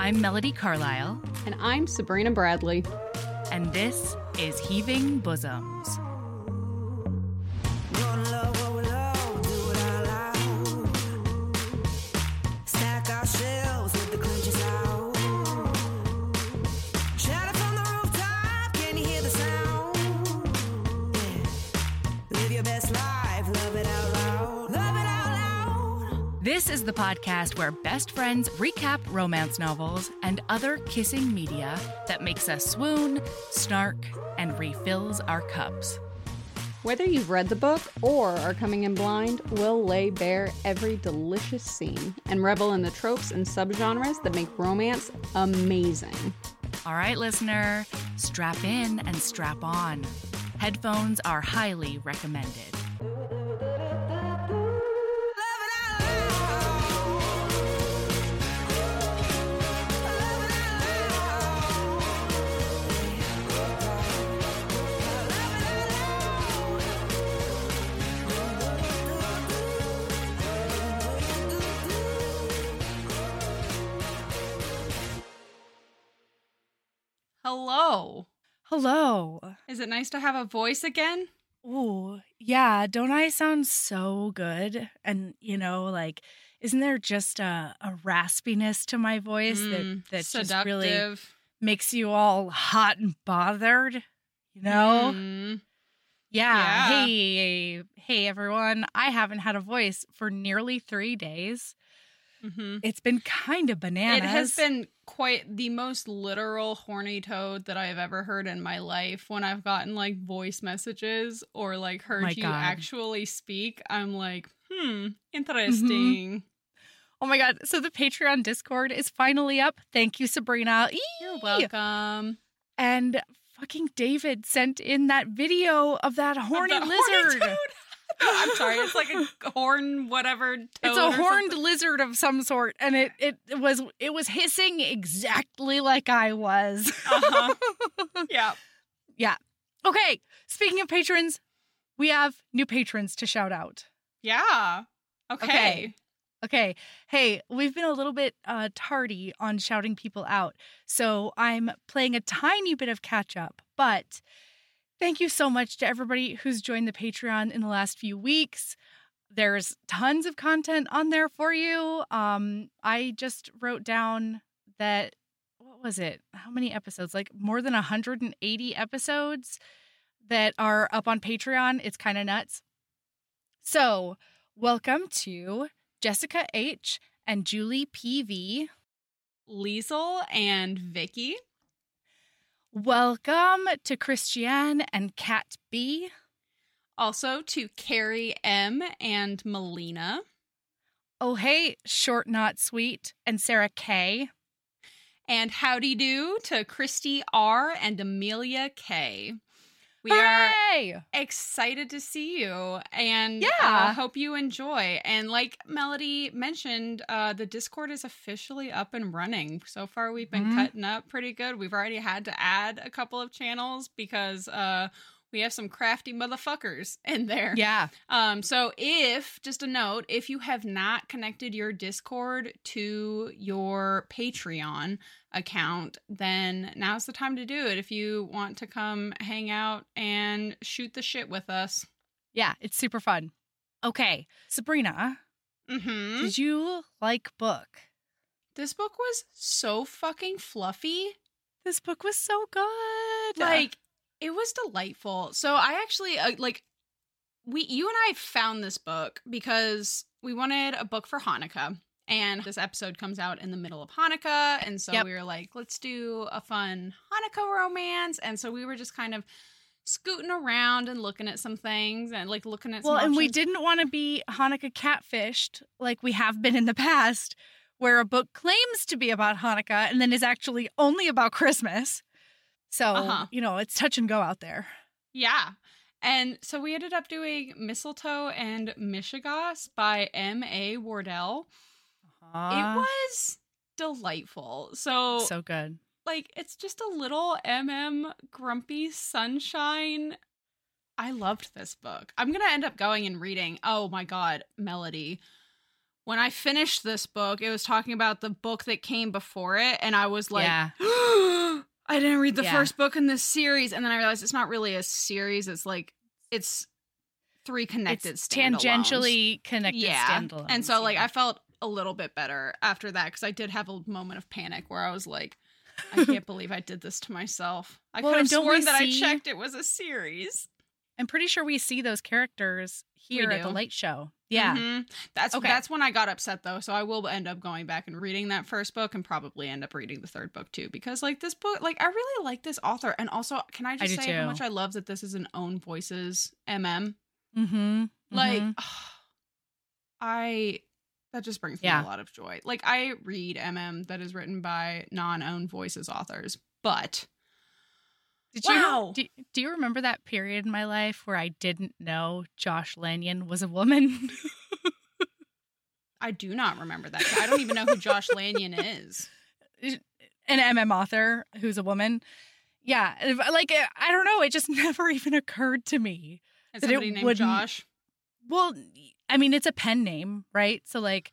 I'm Melody Carlisle. And I'm Sabrina Bradley. And this is Heaving Bosoms. This is the podcast where best friends recap romance novels and other kissing media that makes us swoon, snark, and refills our cups. Whether you've read the book or are coming in blind, we'll lay bare every delicious scene and revel in the tropes and subgenres that make romance amazing. All right, listener, strap in and strap on. Headphones are highly recommended. Hello. Hello. Is it nice to have a voice again? Ooh, yeah. Don't I sound so good? And, isn't there just a raspiness to my voice that just really makes you all hot and bothered? Yeah. Hey, everyone. I haven't had a voice for nearly 3 days. Mm-hmm. It's been kind of bananas. It has been quite the most literal horny toad that I have ever heard in my life. When I've gotten voice messages or heard you actually speak, I'm like, interesting. Mm-hmm. Oh my God. So the Patreon Discord is finally up. Thank you, Sabrina. You're welcome. And fucking David sent in that video of that horny lizard. Horny I'm sorry, it's like a horn, whatever. It's a horned lizard of some sort, and it was hissing exactly like I was. Yeah. Yeah. Okay. Speaking of patrons, we have new patrons to shout out. Yeah. Okay. Hey, we've been a little bit tardy on shouting people out, so I'm playing a tiny bit of catch up, but thank you so much to everybody who's joined the Patreon in the last few weeks. There's tons of content on there for you. I just wrote down that, what was it? How many episodes? More than 180 episodes that are up on Patreon. It's kind of nuts. So, welcome to Jessica H. and Julie P.V., Liesel and Vicky. Welcome to Christiane and Kat B. Also to Carrie M. and Melina. Oh, hey, Short Not Sweet and Sarah K. And howdy do to Christy R. and Amelia K. We Hooray! are excited to see you and yeah. Hope you enjoy. And like Melody mentioned, the Discord is officially up and running. So far, we've been cutting up pretty good. We've already had to add a couple of channels because we have some crafty motherfuckers in there. Yeah. So just a note, if you have not connected your Discord to your Patreon account, then now's the time to do it if you want to come hang out and shoot the shit with us. Yeah, it's super fun. Okay, Sabrina, did you like book? This book was so fucking fluffy. This book was so good. It was delightful. So I actually, you and I found this book because we wanted a book for Hanukkah. And this episode comes out in the middle of Hanukkah. And so we were like, let's do a fun Hanukkah romance. And so we were just kind of scooting around and looking at some things and looking at some options. And we didn't want to be Hanukkah catfished like we have been in the past, where a book claims to be about Hanukkah and then is actually only about Christmas. So, it's touch and go out there. Yeah. And so we ended up doing Mistletoe and Mishigas by M.A. Wardell. It was delightful. So good. It's just a little grumpy sunshine. I loved this book. I'm going to end up going and reading. Oh my God, Melody. when I finished this book, it was talking about the book that came before it, and I was like, Yeah. I didn't read the Yeah. first book in this series, and then I realized it's not really a series. It's like it's 3 connected It's standalones. tangentially connected standalones. And so like yeah. I felt a little bit better after that because I did have a moment of panic where I was like, I can't believe I did this to myself. I Well, could have and don't sworn we that see- I checked it was a series. I'm pretty sure we see those characters here at the do. Late Show. Yeah. Mhm. That's Okay. that's when I got upset though. So I will end up going back and reading that first book and probably end up reading the third book too because like this book, like I really like this author. And also, can I just do say how too. much I love that this is an Own Voices MM? Mm-hmm. Like that just brings me Yeah. a lot of joy. Like I read MM that is written by non-Own Voices authors, but Did Wow. you do you remember that period in my life where I didn't know Josh Lanyon was a woman? I do not remember that. I don't even know who Josh Lanyon is. An MM author who's a woman. Yeah, like I don't know, it just never even occurred to me. Is That it somebody named wouldn't- Josh? Well, I mean, it's a pen name, right? So like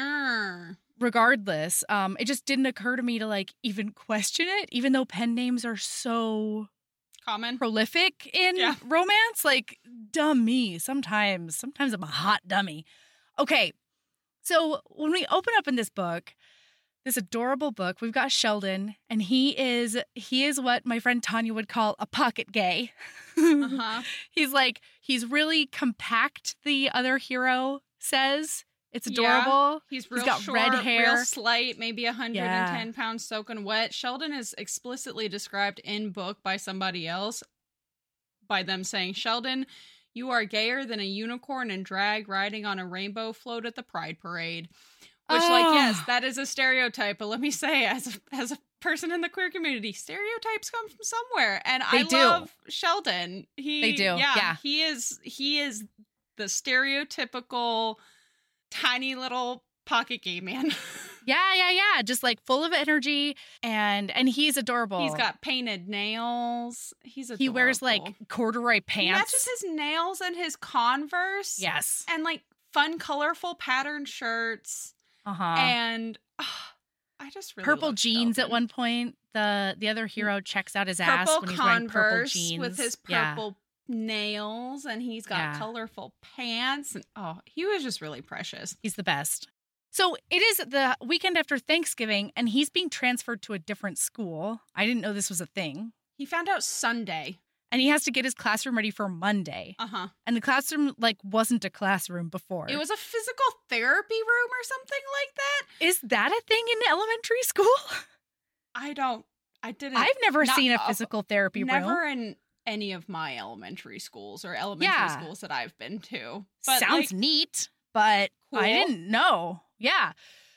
regardless, it just didn't occur to me to like even question it, even though pen names are so Common. prolific in Yeah. romance. Like, dumb me. Sometimes I'm a hot dummy. Okay, so when we open up in this book, this adorable book, we've got Sheldon, and he is what my friend Tanya would call a pocket gay. Uh-huh. He's really compact, the other hero says. It's Yeah. adorable. He's real got short, red hair. real slight, maybe 110 pounds soaking wet. Sheldon is explicitly described in book by somebody else by them saying, Sheldon, you are gayer than a unicorn in drag riding on a rainbow float at the Pride Parade. Which, like, yes, that is a stereotype. But let me say, as a person in the queer community, stereotypes come from somewhere. And I do. love Sheldon. They do, yeah. He is the stereotypical tiny little pocket gay man. Yeah. Just like full of energy, and he's adorable. He's got painted nails. He's adorable. He wears like corduroy He pants. matches his nails and his Converse. Yes. And like fun, colorful patterned shirts. Uh-huh. And I just really Purple love jeans at Sheldon. one point. The other hero checks out his ass Purple when he's wearing purple Converse jeans. with his Yeah. purple nails, and he's got Yeah. colorful pants. And he was just really precious. He's the best. So it is the weekend after Thanksgiving, and he's being transferred to a different school. I didn't know this was a thing. He found out Sunday. And he has to get his classroom ready for Monday. Uh-huh. And the classroom, like, wasn't a classroom before. It was a physical therapy room or something like that. Is that a thing in elementary school? I didn't. I've never not- seen a physical therapy Never room. in any of my elementary schools or elementary schools that I've been to. But Sounds like, neat, but cool. I didn't know. Yeah.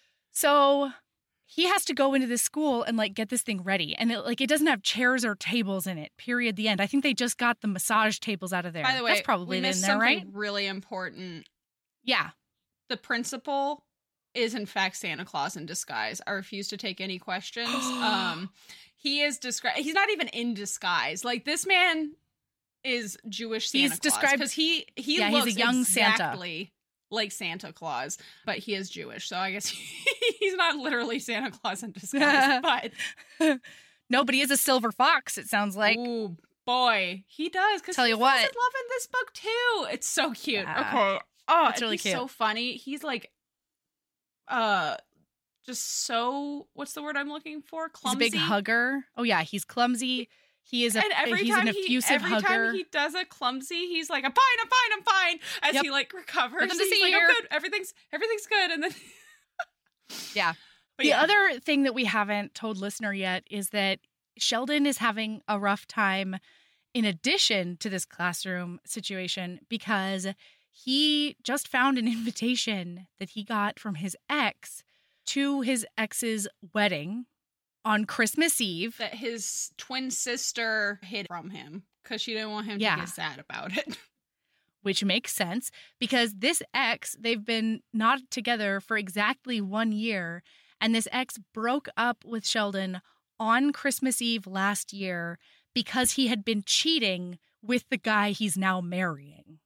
So he has to go into this school and like get this thing ready. And it doesn't have chairs or tables in it, period, the end. I think they just got the massage tables out of there. By the way, that's probably we in missed there, something right? really important. Yeah. The principal is in fact Santa Claus in disguise. I refuse to take any questions. He is described. He's not even in disguise. Like this man is Jewish Santa He's Claus described- because he Yeah, looks he's a young Santa. exactly like Santa Claus, but he is Jewish. So I guess he's not literally Santa Claus in disguise. But No, but he is a silver fox, it sounds like. ooh boy, he does. Because Tell he you falls what. in love in this book too. It's so cute. Yeah. Okay. Oh, It's really he's cute. so funny. He's like, just so. What's the word I'm looking for? He's Clumsy. a big hugger. Oh, yeah, he's clumsy. He is And every he's time an effusive every hugger. time he does a clumsy, he's like, I'm fine. As Yep. he like recovers, Nothing to he's see like, here. oh good, everything's good. And then Yeah. But The yeah. other thing that we haven't told listener yet is that Sheldon is having a rough time in addition to this classroom situation because he just found an invitation that he got from his ex to his ex's wedding on Christmas Eve. that his twin sister hid from him because she didn't want him Yeah. to get sad about it. Which makes sense because this ex, they've been not together for exactly 1 year. And this ex broke up with Sheldon on Christmas Eve last year because he had been cheating with the guy he's now marrying.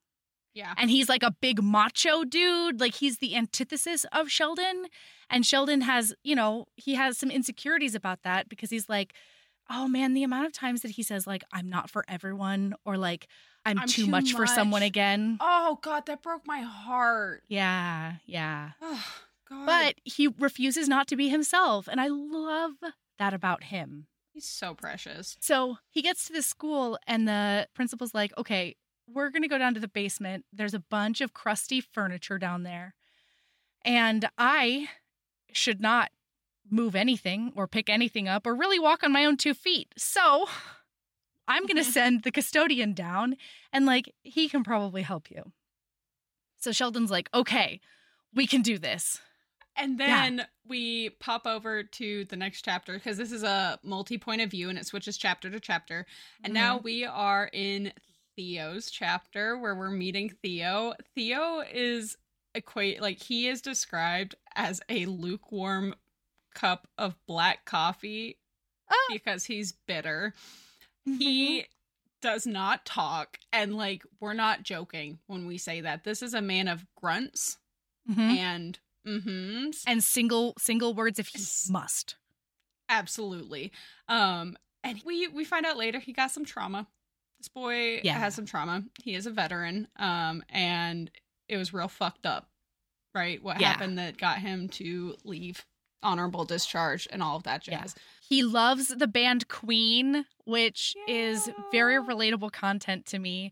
Yeah. And he's like a big macho dude. Like he's the antithesis of Sheldon. And Sheldon has, he has some insecurities about that because he's like, oh man, the amount of times that he says like, I'm not for everyone, or like, I'm too much for someone again. Oh God, that broke my heart. Yeah, yeah. Oh God. But he refuses not to be himself. And I love that about him. He's so precious. So he gets to the school and the principal's like, okay, we're going to go down to the basement. There's a bunch of crusty furniture down there. And I should not move anything or pick anything up or really walk on my own 2 feet. So I'm going to send the custodian down and like, he can probably help you. So Sheldon's like, okay, we can do this. And then we pop over to the next chapter because this is a multi-point of view and it switches chapter to chapter. And now we are in Theo's chapter where we're meeting Theo. Theo is he is described as a lukewarm cup of black coffee because he's bitter. He does not talk, and like we're not joking when we say that. This is a man of grunts and and single words if he must. Absolutely. And we find out later he got some trauma. This boy has some trauma. He is a veteran. And it was real fucked up, right? What happened that got him to leave honorable discharge and all of that jazz. Yeah. He loves the band Queen, which is very relatable content to me.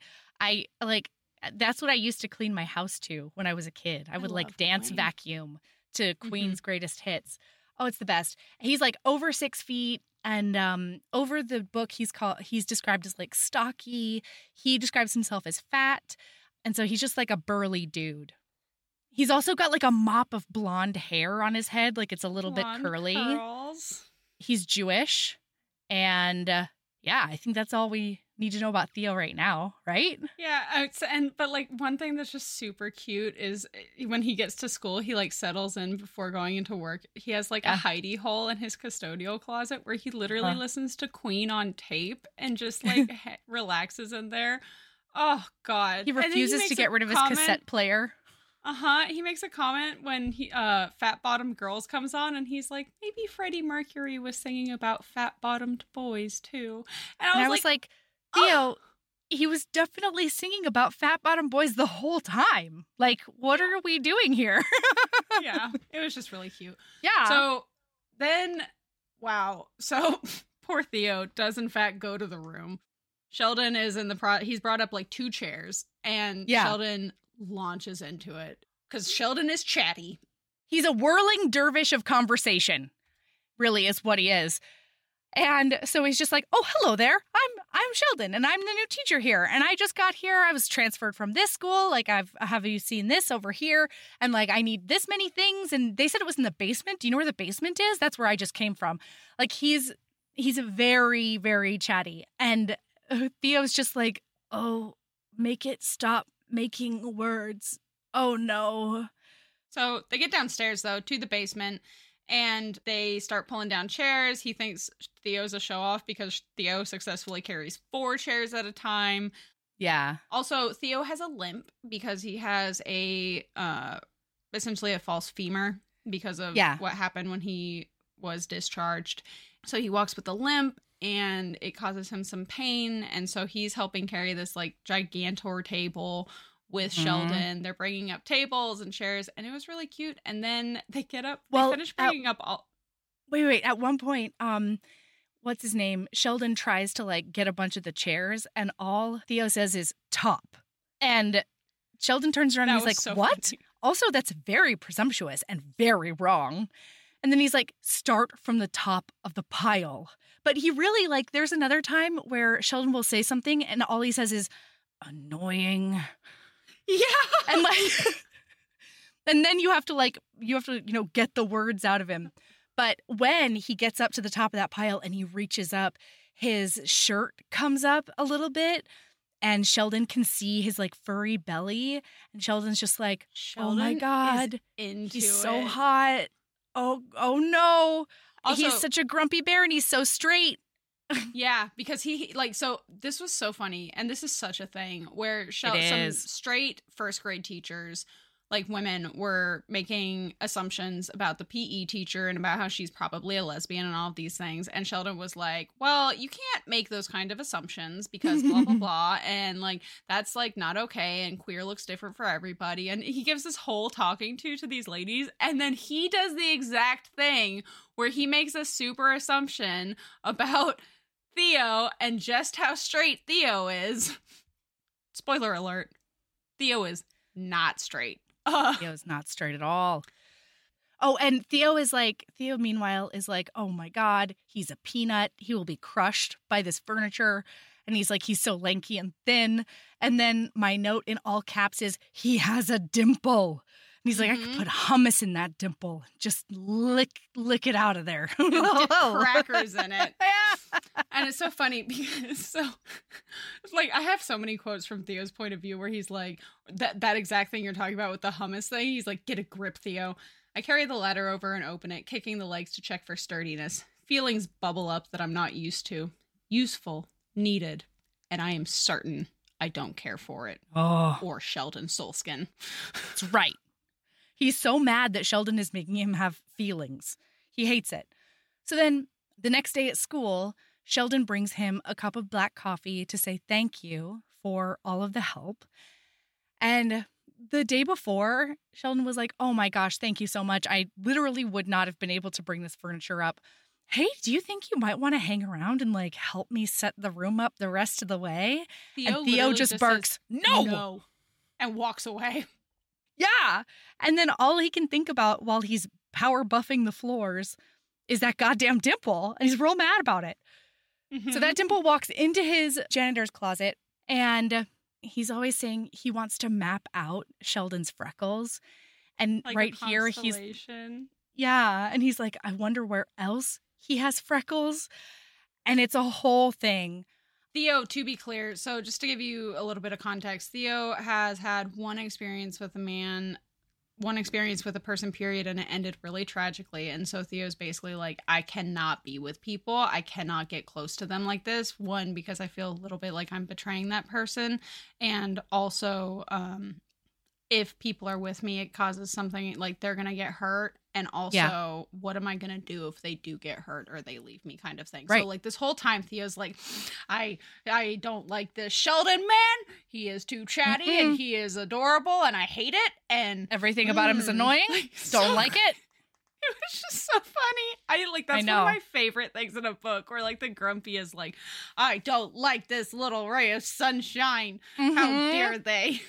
That's what I used to clean my house to when I was a kid. I would like dance Queen. Vacuum to Queen's greatest hits. Oh, it's the best. He's like over 6 feet. And over the book, he's described as like stocky. He describes himself as fat. And so he's just like a burly dude. He's also got like a mop of blonde hair on his head. Like it's a little bit curly. Curls. He's Jewish. And I think that's all we need to know about Theo right now, right? Yeah, but like one thing that's just super cute is when he gets to school, he like settles in before going into work. He has like a hidey hole in his custodial closet where he literally listens to Queen on tape and just like relaxes in there. Oh God. He refuses to get rid of his cassette player. He makes a comment when Fat Bottomed Girls comes on and he's like, maybe Freddie Mercury was singing about fat bottomed boys too. And I was like Theo, he was definitely singing about fat bottom boys the whole time. Like, what are we doing here? Yeah, it was just really cute. Yeah. So then, wow. So poor Theo does in fact go to the room. Sheldon is in he's brought up like 2 chairs and Sheldon launches into it because Sheldon is chatty. He's a whirling dervish of conversation, really is what he is. And so he's just like, oh, hello there. I'm Sheldon, and I'm the new teacher here. And I just got here. I was transferred from this school. Like, have you seen this over here? And like, I need this many things. And they said it was in the basement. Do you know where the basement is? That's where I just came from. Like, he's very, very chatty. And Theo's just like, oh, make it stop making words. Oh, no. So they get downstairs, though, to the basement. And they start pulling down chairs. He thinks Theo's a show-off because Theo successfully carries 4 chairs at a time. Yeah. Also, Theo has a limp because he has essentially a false femur because of what happened when he was discharged. So he walks with a limp and it causes him some pain. And so he's helping carry this like gigantor table with Sheldon. They're bringing up tables and chairs, and it was really cute. And then they get up. They finish bringing up all. Wait. At one point, what's his name? Sheldon tries to like get a bunch of the chairs, and all Theo says is top. And Sheldon turns around and he's like, so "What?" Funny. Also, that's very presumptuous and very wrong. And then he's like, "Start from the top of the pile." But he really like. There's another time where Sheldon will say something, and all he says is annoying. Yeah. And like and then you have to get the words out of him. But when he gets up to the top of that pile and he reaches up, his shirt comes up a little bit and Sheldon can see his like furry belly, and Sheldon's just like, "Oh my God, he's so hot. Oh no." Also, he's such a grumpy bear and he's so straight. Yeah, because he like, so this was so funny, and this is such a thing where some straight first grade teachers, like women, were making assumptions about the PE teacher and about how she's probably a lesbian and all of these things. And Sheldon was like, well, you can't make those kind of assumptions because blah, blah, blah. And like, that's like not okay. And queer looks different for everybody. And he gives this whole talking to these ladies. And then he does the exact thing where he makes a super assumption about Theo and just how straight Theo is. Spoiler alert. Theo is not straight. Theo's not straight at all. Oh, and Theo, meanwhile, is like, oh my God, he's a peanut. He will be crushed by this furniture. And he's like, he's so lanky and thin. And then my note in all caps is, he has a dimple. And he's like, I could put hummus in that dimple. Just lick it out of there. Dip crackers in it. And it's so funny because like, I have so many quotes from Theo's point of view where he's like, that exact thing you're talking about with the hummus thing. He's like, get a grip, Theo. I carry the letter over and open it, kicking the legs to check for sturdiness. Feelings bubble up that I'm not used to. Useful, needed, and I am certain I don't care for it. Oh. Or Sheldon Solskin. That's right. He's so mad that Sheldon is making him have feelings. He hates it. So then the next day at school, Sheldon brings him a cup of black coffee to say thank you for all of the help. And the day before, Sheldon was like, oh my gosh, thank you so much. I literally would not have been able to bring this furniture up. Hey, do you think you might want to hang around and like help me set the room up the rest of the way? Theo just barks, says, no, and walks away. Yeah. And then all he can think about while he's power buffing the floors is that goddamn dimple. And he's real mad about it. Mm-hmm. So that dimple walks into his janitor's closet, and he's always saying he wants to map out Sheldon's freckles. And like right here, yeah. And he's like, I wonder where else he has freckles. And it's a whole thing. Theo, to be clear, so just to give you a little bit of context, Theo has had one experience with a person, period, and it ended really tragically. And so Theo's basically like, I cannot be with people. I cannot get close to them like this. One, because I feel a little bit like I'm betraying that person. And also, if people are with me, it causes something like they're going to get hurt. And also, what am I going to do if they do get hurt or they leave me kind of thing. Right. So like this whole time, Theo's like, I don't like this Sheldon man. He is too chatty and he is adorable and I hate it. And everything about him is annoying. Don't like it. It was just so funny. That's one of my favorite things in a book where like the grumpy is like, I don't like this little ray of sunshine. How dare they?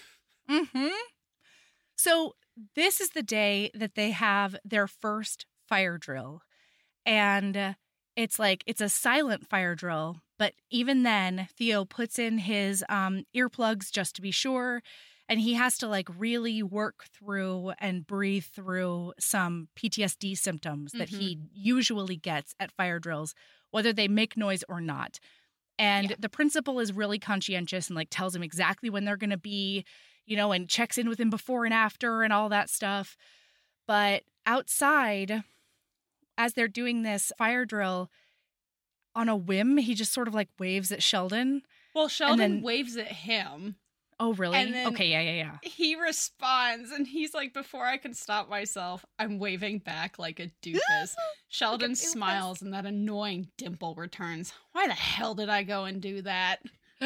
So this is the day that they have their first fire drill. And it's a silent fire drill. But even then, Theo puts in his earplugs just to be sure. And he has to like really work through and breathe through some PTSD symptoms that he usually gets at fire drills, whether they make noise or not. And the principal is really conscientious and like tells him exactly when they're going to be, and checks in with him before and after and all that stuff. But outside, as they're doing this fire drill, on a whim, he just sort of like waves at Sheldon. Well, Sheldon waves at him. Oh, really? And then okay, yeah. He responds, and he's like, before I can stop myself, I'm waving back like a doofus. Sheldon smiles, and that annoying dimple returns. Why the hell did I go and do that?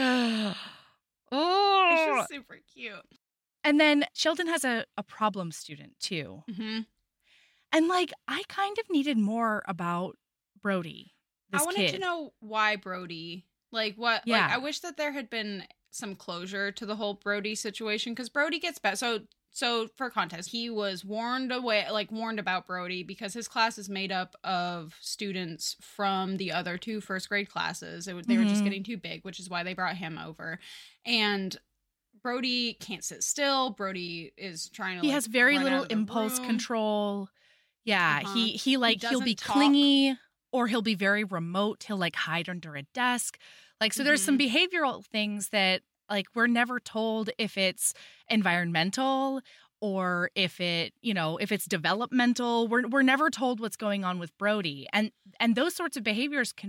Oh, it's just super cute. And then Sheldon has a problem student, too. And, like, I kind of needed more about Brody, this I wanted kid. to know why Brody. Like, what? Yeah. Like, I wish that there had been some closure to the whole Brody situation, because Brody gets bad. So for context, he was warned about Brody because his class is made up of students from the other two first grade classes. They were just getting too big, which is why they brought him over. And Brody can't sit still. Brody is trying to. He has very little impulse control. Yeah, he'll be clingy, or he'll be very remote. He'll like hide under a desk. Like, so there's some behavioral things that like we're never told if it's environmental or if it's developmental. We're never told what's going on with Brody. And those sorts of behaviors can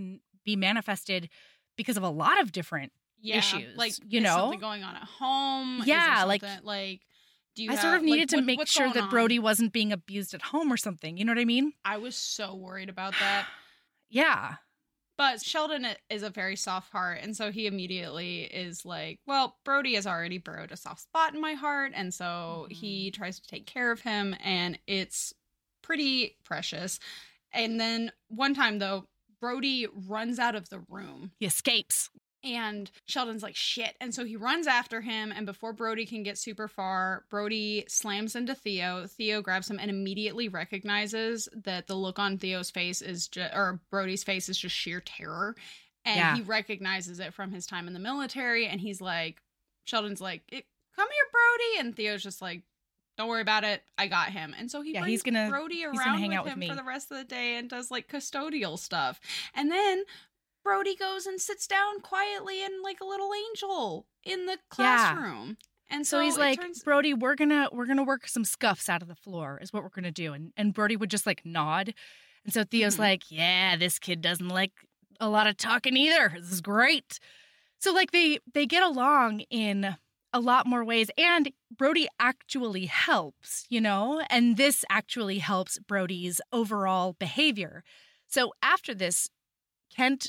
be manifested because of a lot of different issues. Like, you is know, something going on at home? Yeah, like do you I sort of needed to make what's sure going that on? Brody wasn't being abused at home or something. You know what I mean? I was so worried about that. Yeah. But Sheldon is a very soft heart, and so he immediately is like, well, Brody has already burrowed a soft spot in my heart, and so he tries to take care of him, and it's pretty precious. And then one time, though, Brody runs out of the room. He escapes. And Sheldon's like, shit. And so he runs after him. And before Brody can get super far, Brody slams into Theo. Theo grabs him and immediately recognizes that the look on Theo's face or Brody's face is just sheer terror. And he recognizes it from his time in the military. And he's like, Sheldon's like, come here, Brody. And Theo's just like, don't worry about it. I got him. And so he brings Brody around with him for the rest of the day and does like custodial stuff. And then Brody goes and sits down quietly and like a little angel in the classroom. And so he's like, Brody, we're gonna work some scuffs out of the floor is what we're gonna do. And Brody would just like nod. And so Theo's like, yeah, this kid doesn't like a lot of talking either. This is great. So like they get along in a lot more ways, and Brody actually helps, you know, and this actually helps Brody's overall behavior. So after this, Kent,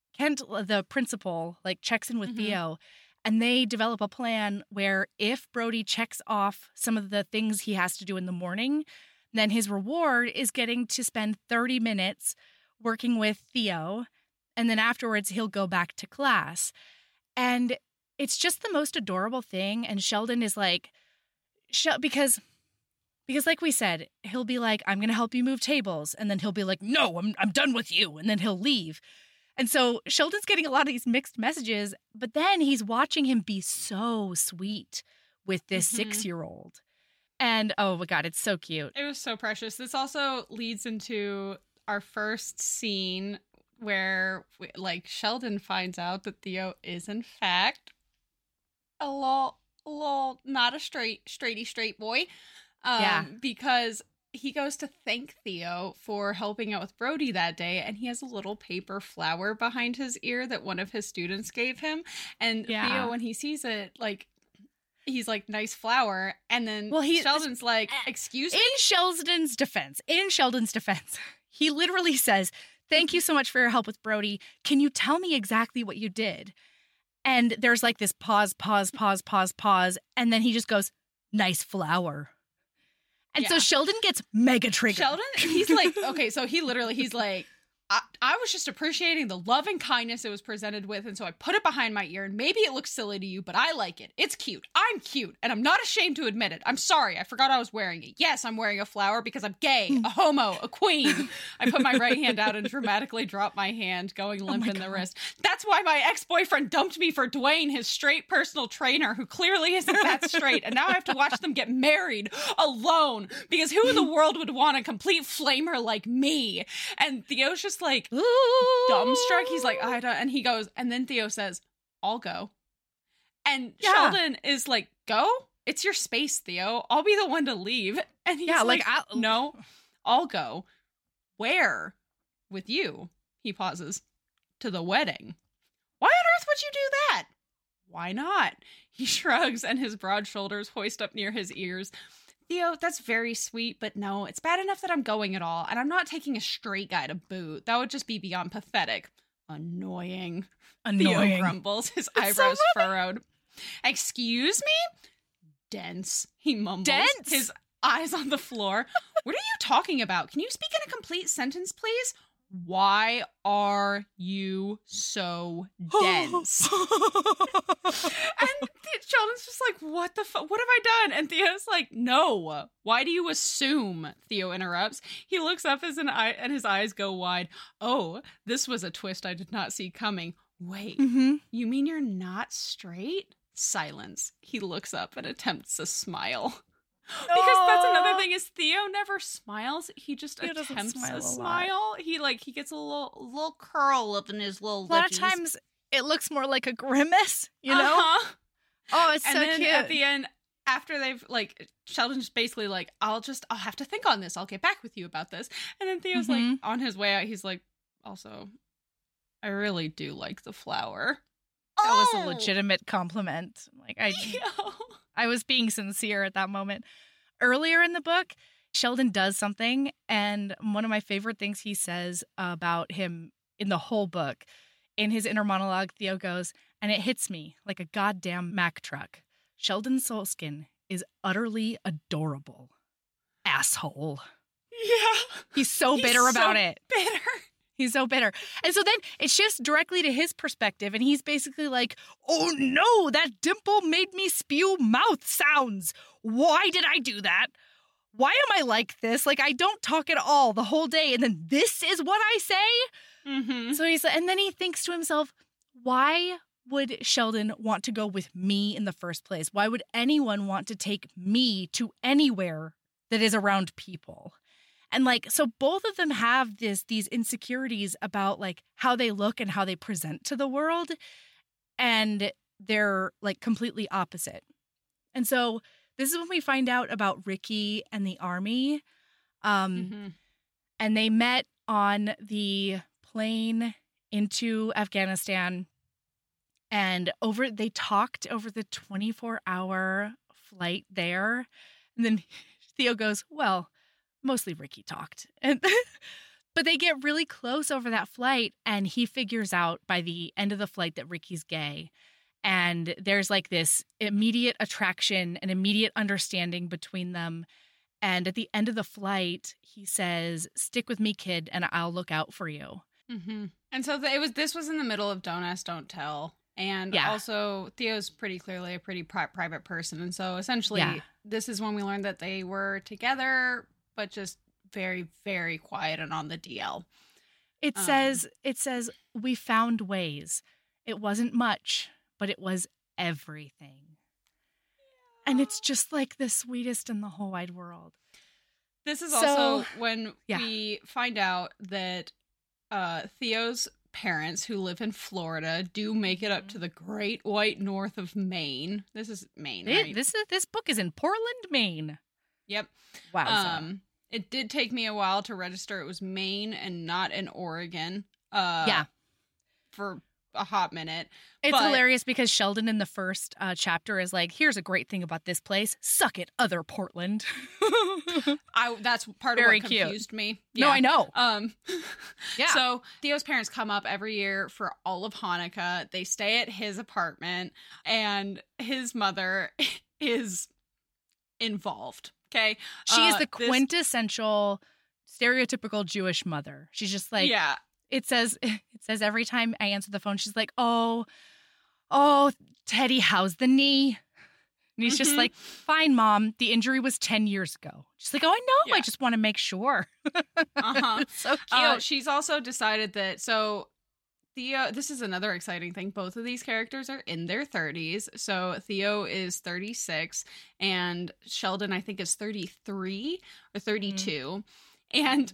the principal, like checks in with Theo, and they develop a plan where if Brody checks off some of the things he has to do in the morning, then his reward is getting to spend 30 minutes working with Theo, and then afterwards he'll go back to class. And it's just the most adorable thing, and Sheldon is like, because like we said, he'll be like, I'm going to help you move tables, and then he'll be like, no, I'm done with you, and then he'll leave. And so Sheldon's getting a lot of these mixed messages, but then he's watching him be so sweet with this 6-year-old. And oh my God, it's so cute. It was so precious. This also leads into our first scene where Sheldon finds out that Theo is in fact a little not a straight boy. Because he goes to thank Theo for helping out with Brody that day, and he has a little paper flower behind his ear that one of his students gave him. And Theo, when he sees it, like, he's like, nice flower. And then Sheldon's like, excuse me? In Sheldon's defense, he literally says, thank you so much for your help with Brody. Can you tell me exactly what you did? And there's like this pause. And then he just goes, nice flower. And so Sheldon gets mega triggered. Sheldon, he's like, okay, so he's like, I was just appreciating the love and kindness it was presented with, and so I put it behind my ear, and maybe it looks silly to you, but I like it. It's cute. I'm cute, and I'm not ashamed to admit it. I'm sorry, I forgot I was wearing it. Yes, I'm wearing a flower because I'm gay, a homo, a queen. I put my right hand out and dramatically drop my hand, going limp in the wrist. That's why my ex-boyfriend dumped me for Dwayne, his straight personal trainer, who clearly isn't that straight, and now I have to watch them get married alone, because who in the world would want a complete flamer like me? And Theo's just like dumbstruck. He's like, I don't, and he goes, and then Theo says, I'll go. And Sheldon is like, go? It's your space, Theo. I'll be the one to leave. And he's no, I'll go. Where? With you. He pauses. To the wedding. Why on earth would you do that? Why not? He shrugs, and his broad shoulders hoist up near his ears. Theo, that's very sweet, but no, it's bad enough that I'm going at all, and I'm not taking a straight guy to boot. That would just be beyond pathetic. Annoying. Theo grumbles, his eyebrows furrowed. Excuse me? Dense, he mumbles. Dense? His eyes on the floor. What are you talking about? Can you speak in a complete sentence, please? Why are you so dense? And Sheldon's just like, what the fuck? What have I done? And Theo's like, no. Why do you assume? Theo interrupts. He looks up and his eyes go wide. Oh, this was a twist I did not see coming. Wait, you mean you're not straight? Silence. He looks up and attempts a smile. Because that's another thing is Theo never smiles. He just attempts a smile. He gets a little curl up in his little lips. A lot of times it looks more like a grimace, you know? Oh, it's so cute. At the end, after they've Sheldon's basically like, I'll have to think on this. I'll get back with you about this. And then Theo's like on his way out, he's like, also, I really do like the flower. That was a legitimate compliment. Like Yeah. I was being sincere at that moment. Earlier in the book, Sheldon does something, and one of my favorite things he says about him in the whole book, in his inner monologue, Theo goes, and it hits me like a goddamn Mack truck. Sheldon Solskin is utterly adorable. Asshole. Yeah. He's so bitter about it. Bitter. He's so bitter. And so then it shifts directly to his perspective, and he's basically like, oh no, that dimple made me spew mouth sounds. Why did I do that? Why am I like this? Like, I don't talk at all the whole day, and then this is what I say? Mm-hmm. So and then he thinks to himself, why would Sheldon want to go with me in the first place? Why would anyone want to take me to anywhere that is around people? And like, so both of them have these insecurities about like how they look and how they present to the world. And they're like completely opposite. And so this is when we find out about Ricky and the army. And they met on the plane into Afghanistan. And they talked over the 24-hour flight there. And then Theo goes, well, mostly Ricky talked. But they get really close over that flight, and he figures out by the end of the flight that Ricky's gay. And there's like this immediate attraction and immediate understanding between them. And at the end of the flight, he says, stick with me, kid, and I'll look out for you. Mm-hmm. And so this was in the middle of Don't Ask, Don't Tell. And also, Theo's pretty clearly a pretty private person. And so essentially, this is when we learned that they were together, but just very, very quiet and on the DL. It says, we found ways. It wasn't much, but it was everything. Yeah. And it's just like the sweetest in the whole wide world. This is also when we find out that Theo's parents, who live in Florida, do make it up to the great white north of Maine. This is Maine, right? This book is in Portland, Maine. Yep. Wow. It did take me a while to register it was Maine and not in Oregon. For a hot minute. It's hilarious because Sheldon in the first chapter is like, here's a great thing about this place. Suck it, other Portland. That's part Very of what confused me. Yeah. No, I know. Yeah. So Theo's parents come up every year for all of Hanukkah. They stay at his apartment, and his mother is involved. Okay. She is the quintessential stereotypical Jewish mother. She's just like, It says every time I answer the phone, she's like, oh, Teddy, how's the knee? And he's just like, fine, Mom. The injury was 10 years ago. She's like, oh, I know. Yeah. I just want to make sure. It's so cute. She's also decided that, so Theo, this is another exciting thing. Both of these characters are in their 30s. So Theo is 36 and Sheldon, I think, is 33 or 32. And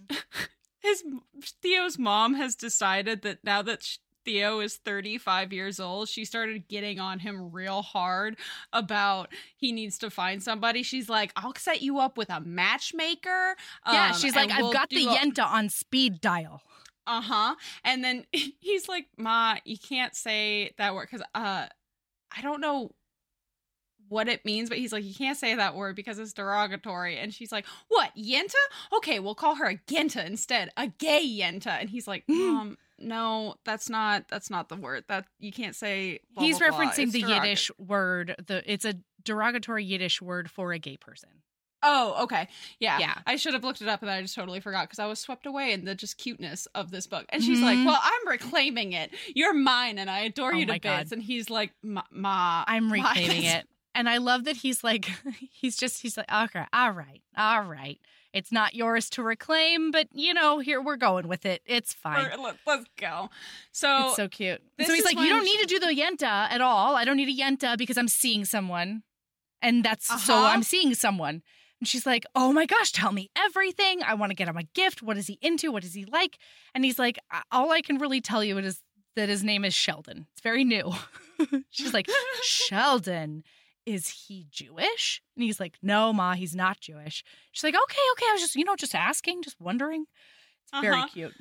Theo's mom has decided that now that Theo is 35 years old, she started getting on him real hard about he needs to find somebody. She's like, I'll set you up with a matchmaker. Yeah, she's like, I've got the Yenta on speed dial. And then he's like, Ma, you can't say that word because I don't know what it means, but he's like, you can't say that word because it's derogatory. And she's like, what, Yenta? Okay, we'll call her a Genta instead, a gay Yenta. And he's like, no, that's not the word. That you can't say blah, he's blah, blah. referencing the Yiddish word. It's a derogatory Yiddish word for a gay person. Oh, okay. Yeah. I should have looked it up and I just totally forgot because I was swept away in the just cuteness of this book. And she's like, well, I'm reclaiming it. You're mine and I adore you to bits. And he's like, Ma, I'm reclaiming it. And I love that he's like, he's like, okay, all right. It's not yours to reclaim, but here we're going with it. It's fine. Let's go. So it's so cute. So he's like, you don't need to do the Yenta at all. I don't need a Yenta because I'm seeing someone. And that's so I'm seeing someone. And she's like, oh my gosh, tell me everything. I want to get him a gift. What is he into? What is he like? And he's like, all I can really tell you is that his name is Sheldon. It's very new. She's like, Sheldon, is he Jewish? And he's like, no, Ma, he's not Jewish. She's like, okay. I was just, just asking, just wondering. It's very cute.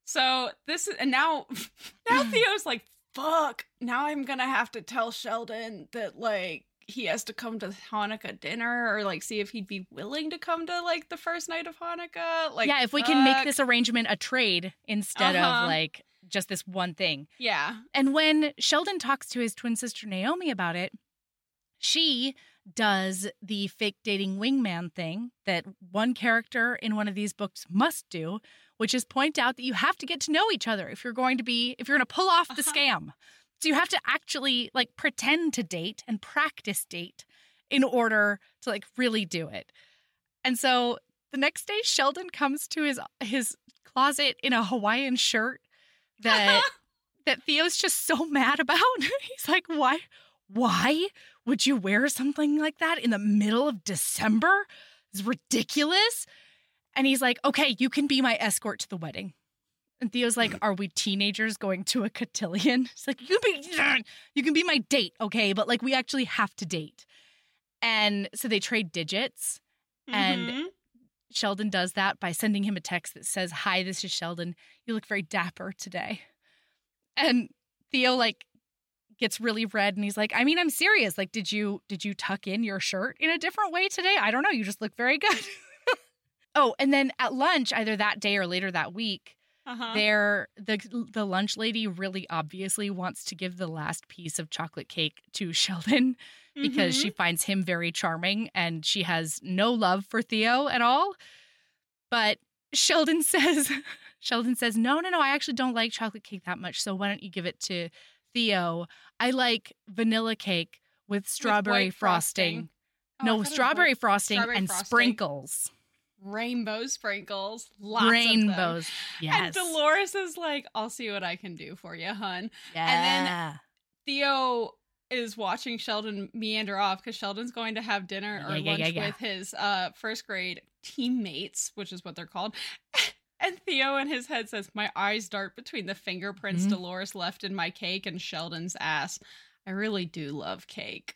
So this is, and now Theo's like, fuck, now I'm gonna have to tell Sheldon that, like, he has to come to Hanukkah dinner, or like see if he'd be willing to come to like the first night of Hanukkah. Like, yeah, if we can make this arrangement a trade instead of like just this one thing. Yeah. And when Sheldon talks to his twin sister Naomi about it, she does the fake dating wingman thing that one character in one of these books must do, which is point out that you have to get to know each other if you're going to pull off the scam. So you have to actually like pretend to date and practice date in order to like really do it. And so the next day, Sheldon comes to his closet in a Hawaiian shirt that Theo's just so mad about. He's like, why would you wear something like that in the middle of December? It's ridiculous. And he's like, okay, you can be my escort to the wedding. And Theo's like, are we teenagers going to a cotillion? It's like, you can be my date, okay? But like, we actually have to date. And so they trade digits. And Sheldon does that by sending him a text that says, hi, this is Sheldon. You look very dapper today. And Theo like gets really red and he's like, I mean, I'm serious. Like, did you tuck in your shirt in a different way today? I don't know. You just look very good. Oh, and then at lunch, either that day or later that week, the lunch lady really obviously wants to give the last piece of chocolate cake to Sheldon because she finds him very charming and she has no love for Theo at all. But Sheldon says, no, I actually don't like chocolate cake that much. So why don't you give it to Theo? I like vanilla cake with strawberry frosting. Strawberry frosting and sprinkles. Rainbow sprinkles. Lots Rainbows. Of them. Yes. And Dolores is like, I'll see what I can do for you, hun. Yeah. And then Theo is watching Sheldon meander off because Sheldon's going to have dinner or lunch with his first grade teammates, which is what they're called. And Theo in his head says, my eyes dart between the fingerprints Dolores left in my cake and Sheldon's ass. I really do love cake.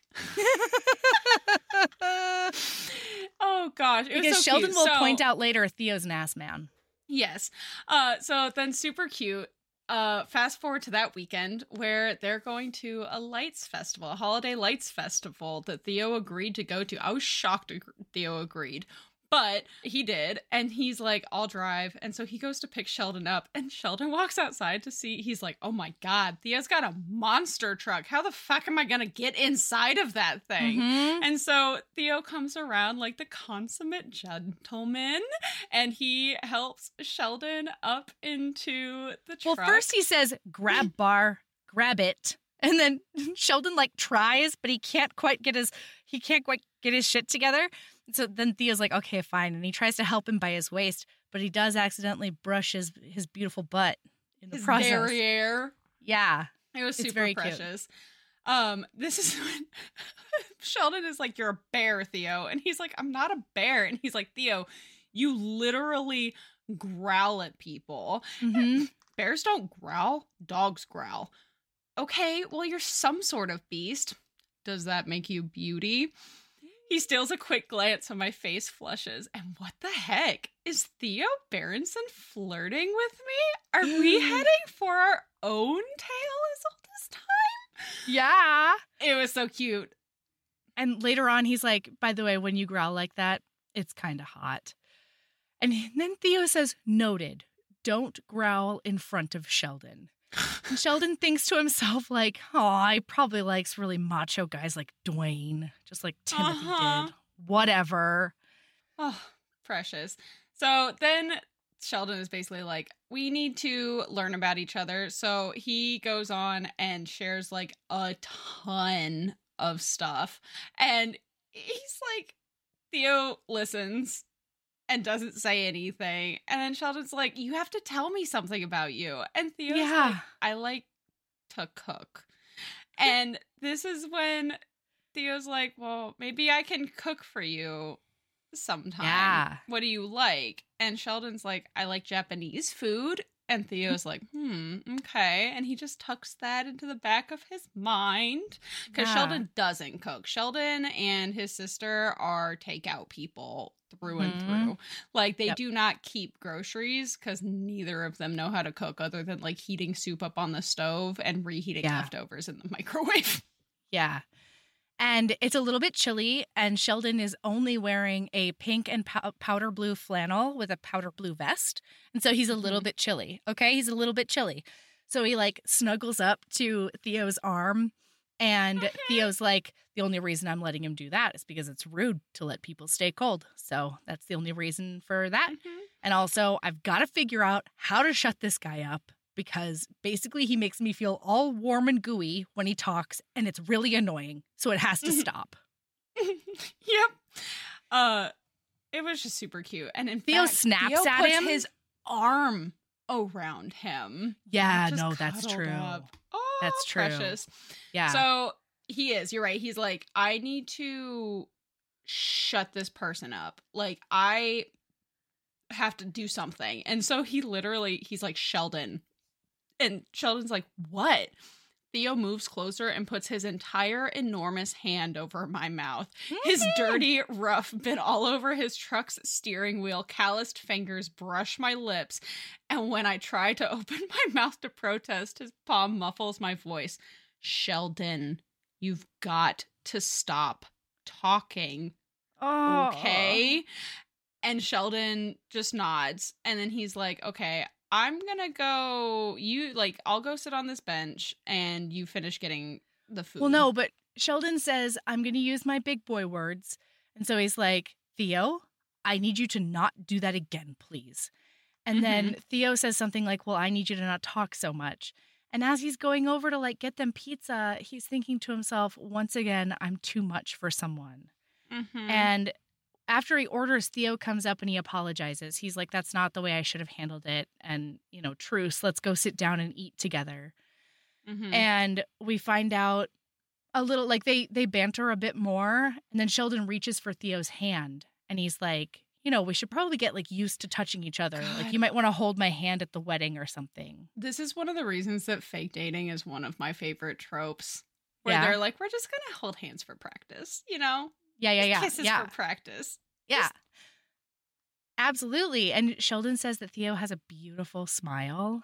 Oh, gosh. Because so Sheldon cute. will point out later Theo's an ass man. Yes. So then super cute. Fast forward to that weekend where they're going to a lights festival, a holiday lights festival that Theo agreed to go to. I was shocked Theo agreed. But he did, and he's like, I'll drive. And so he goes to pick Sheldon up, and Sheldon walks outside to see. He's like, oh my God, Theo's got a monster truck. How the fuck am I going to get inside of that thing? And so Theo comes around like the consummate gentleman, and he helps Sheldon up into the truck. Well, first he says, grab it. And then Sheldon like tries, but he can't quite get his shit together. So then Theo's like, okay, fine. And he tries to help him by his waist, but he does accidentally brush his beautiful butt in the process. Derriere. Yeah. It was super very precious. This is when Sheldon is like, you're a bear, Theo. And he's like, I'm not a bear. And he's like, Theo, you literally growl at people. Bears don't growl. Dogs growl. Okay, well, you're some sort of beast. Does that make you beauty? He steals a quick glance and my face flushes. And what the heck? Is Theo Berenson flirting with me? Are we heading for our own tale as old as time? Yeah. It was so cute. And later on, he's like, by the way, when you growl like that, it's kind of hot. And then Theo says, noted, don't growl in front of Sheldon. And Sheldon thinks to himself, like, oh, he probably likes really macho guys like Dwayne, just like Timothy did. Whatever. Oh, precious. So then Sheldon is basically like, we need to learn about each other. So he goes on and shares like a ton of stuff. And he's like, Theo listens and doesn't say anything. And then Sheldon's like, you have to tell me something about you. And Theo's like, I like to cook. And this is when Theo's like, well, maybe I can cook for you sometime. Yeah. What do you like? And Sheldon's like, I like Japanese food And Theo's like, okay. And he just tucks that into the back of his mind. Because Sheldon doesn't cook. Sheldon and his sister are takeout people through and through. Like, they do not keep groceries because neither of them know how to cook other than, like, heating soup up on the stove and reheating leftovers in the microwave. Yeah. And it's a little bit chilly, and Sheldon is only wearing a pink and powder blue flannel with a powder blue vest. And so he's a little bit chilly, okay? He's a little bit chilly. So he, like, snuggles up to Theo's arm, and Theo's like, the only reason I'm letting him do that is because it's rude to let people stay cold. So that's the only reason for that. And also, I've got to figure out how to shut this guy up, because basically he makes me feel all warm and gooey when he talks, and it's really annoying. So it has to stop. Yep. It was just super cute. And in Theo fact, snaps Theo at puts him. his arm around him. Yeah, Just no, that's cuddled true. up. Oh, That's true. precious. Yeah. So he is. You're right. He's like, I need to shut this person up. Like, I have to do something. And so he's like, Sheldon. And Sheldon's like, what? Theo moves closer and puts his entire enormous hand over my mouth. His dirty, rough bit all over his truck's steering wheel. Calloused fingers brush my lips. And when I try to open my mouth to protest, his palm muffles my voice. Sheldon, you've got to stop talking. Oh. Okay? And Sheldon just nods. And then he's like, okay, I'm gonna go, I'll go sit on this bench and you finish getting the food. Well, no, but Sheldon says, I'm going to use my big boy words. And so he's like, Theo, I need you to not do that again, please. And then Theo says something like, well, I need you to not talk so much. And as he's going over to, like, get them pizza, he's thinking to himself, once again, I'm too much for someone. And after he orders, Theo comes up and he apologizes. He's like, that's not the way I should have handled it. And, truce, let's go sit down and eat together. And we find out a little, like, they banter a bit more. And then Sheldon reaches for Theo's hand. And he's like, we should probably get, like, used to touching each other. God. Like, you might want to hold my hand at the wedding or something. This is one of the reasons that fake dating is one of my favorite tropes. Where they're like, we're just going to hold hands for practice, Yeah. Kisses for practice. Yeah. Absolutely. And Sheldon says that Theo has a beautiful smile.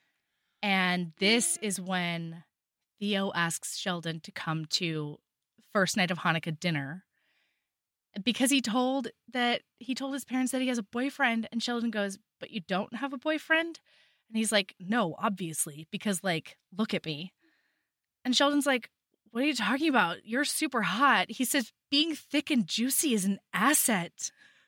And this is when Theo asks Sheldon to come to first night of Hanukkah dinner. Because he told his parents that he has a boyfriend. And Sheldon goes, but you don't have a boyfriend? And he's like, no, obviously, because, like, look at me. And Sheldon's like, what are you talking about? You're super hot. He says, being thick and juicy is an asset.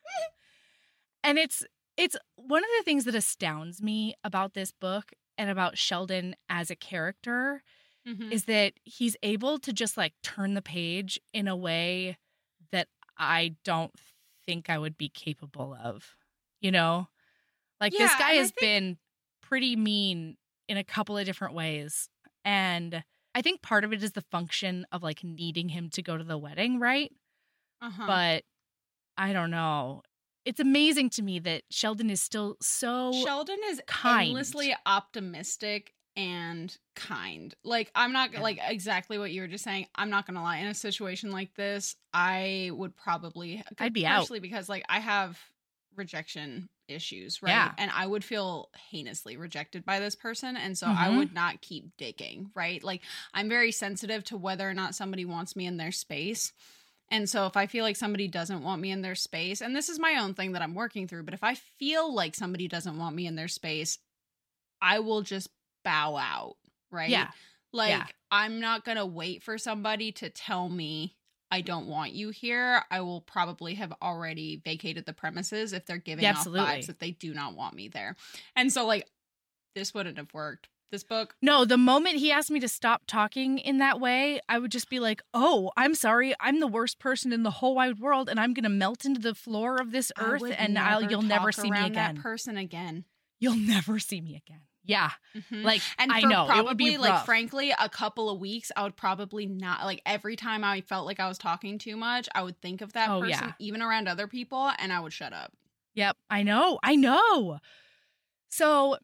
And it's one of the things that astounds me about this book and about Sheldon as a character is that he's able to just, like, turn the page in a way that I don't think I would be capable of, Like, this guy has been pretty mean in a couple of different ways. And I think part of it is the function of, like, needing him to go to the wedding, right? But I don't know. It's amazing to me that Sheldon is still so Sheldon is kind. Endlessly optimistic and kind. Like, I'm not, like, exactly what you were just saying. I'm not going to lie. In a situation like this, I would probably... I'd be out. Partially because, like, I have rejection issues, right? Yeah. And I would feel heinously rejected by this person. And so I would not keep digging, right? Like, I'm very sensitive to whether or not somebody wants me in their space. And so if I feel like somebody doesn't want me in their space, and this is my own thing that I'm working through, but if I feel like somebody doesn't want me in their space, I will just bow out, right? Yeah. Like, I'm not going to wait for somebody to tell me I don't want you here. I will probably have already vacated the premises if they're giving off vibes that they do not want me there. And so, like, this wouldn't have worked. This book. No, the moment he asked me to stop talking in that way, I would just be like, oh, I'm sorry. I'm the worst person in the whole wide world, and I'm going to melt into the floor of this earth, and you'll never see me again. That person again. You'll never see me again. Yeah. Like, and I know. Probably, it would be rough. like, frankly, a couple of weeks, I would probably not, like, every time I felt like I was talking too much, I would think of that person, even around other people, and I would shut up. Yep. I know. So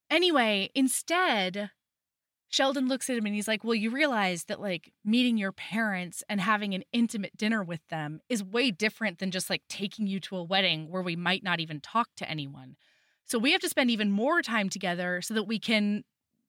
Anyway, instead, Sheldon looks at him and he's like, well, you realize that like meeting your parents and having an intimate dinner with them is way different than just like taking you to a wedding where we might not even talk to anyone. So we have to spend even more time together so that we can,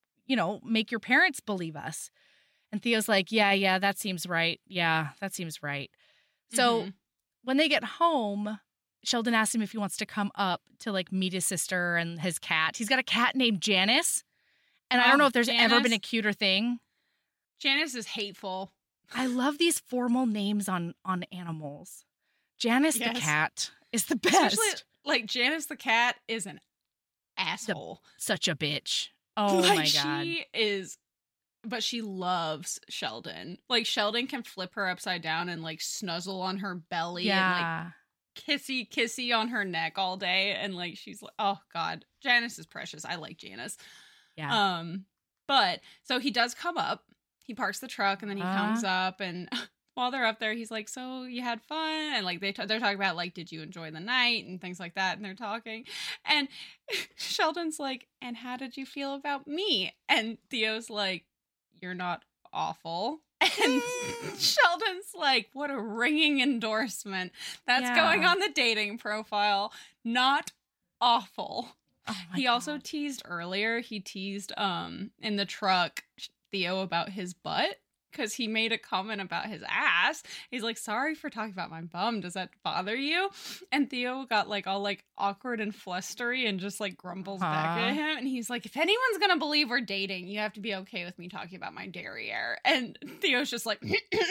make your parents believe us. And Theo's like, yeah, that seems right. Yeah, that seems right. So when they get home, Sheldon asks him if he wants to come up to like meet his sister and his cat. He's got a cat named Janice. And I don't know if there's ever been a cuter thing. Janice is hateful. I love these formal names on animals. Janice the cat is the best. Especially, like, Janice the cat is an asshole. Such a bitch. Oh, my God. She is, but she loves Sheldon. Like, Sheldon can flip her upside down and, like, snuzzle on her belly and, like, kissy on her neck all day. And, like, she's like, oh, God. Janice is precious. I like Janice. Yeah. But so he does come up. He parks the truck and then he comes up, and while they're up there, he's like, "So you had fun?" And like they're talking about like, "Did you enjoy the night?" and things like that. And they're talking, and Sheldon's like, "And how did you feel about me?" And Theo's like, "You're not awful." And Sheldon's like, "What a ringing endorsement. That's going on the dating profile. Not awful." Oh he God. also teased earlier. He teased in the truck Theo about his butt because he made a comment about his ass. He's like, "Sorry for talking about my bum. Does that bother you?" And Theo got like all like awkward and flustery and just like grumbles back at him. And he's like, "If anyone's gonna believe we're dating, you have to be okay with me talking about my derriere." And Theo's just like,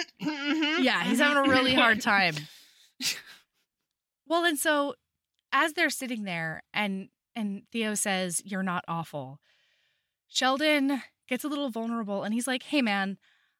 yeah, he's having a really hard time. Well, and so as they're sitting there and Theo says, "You're not awful," Sheldon gets a little vulnerable and he's like, "Hey man,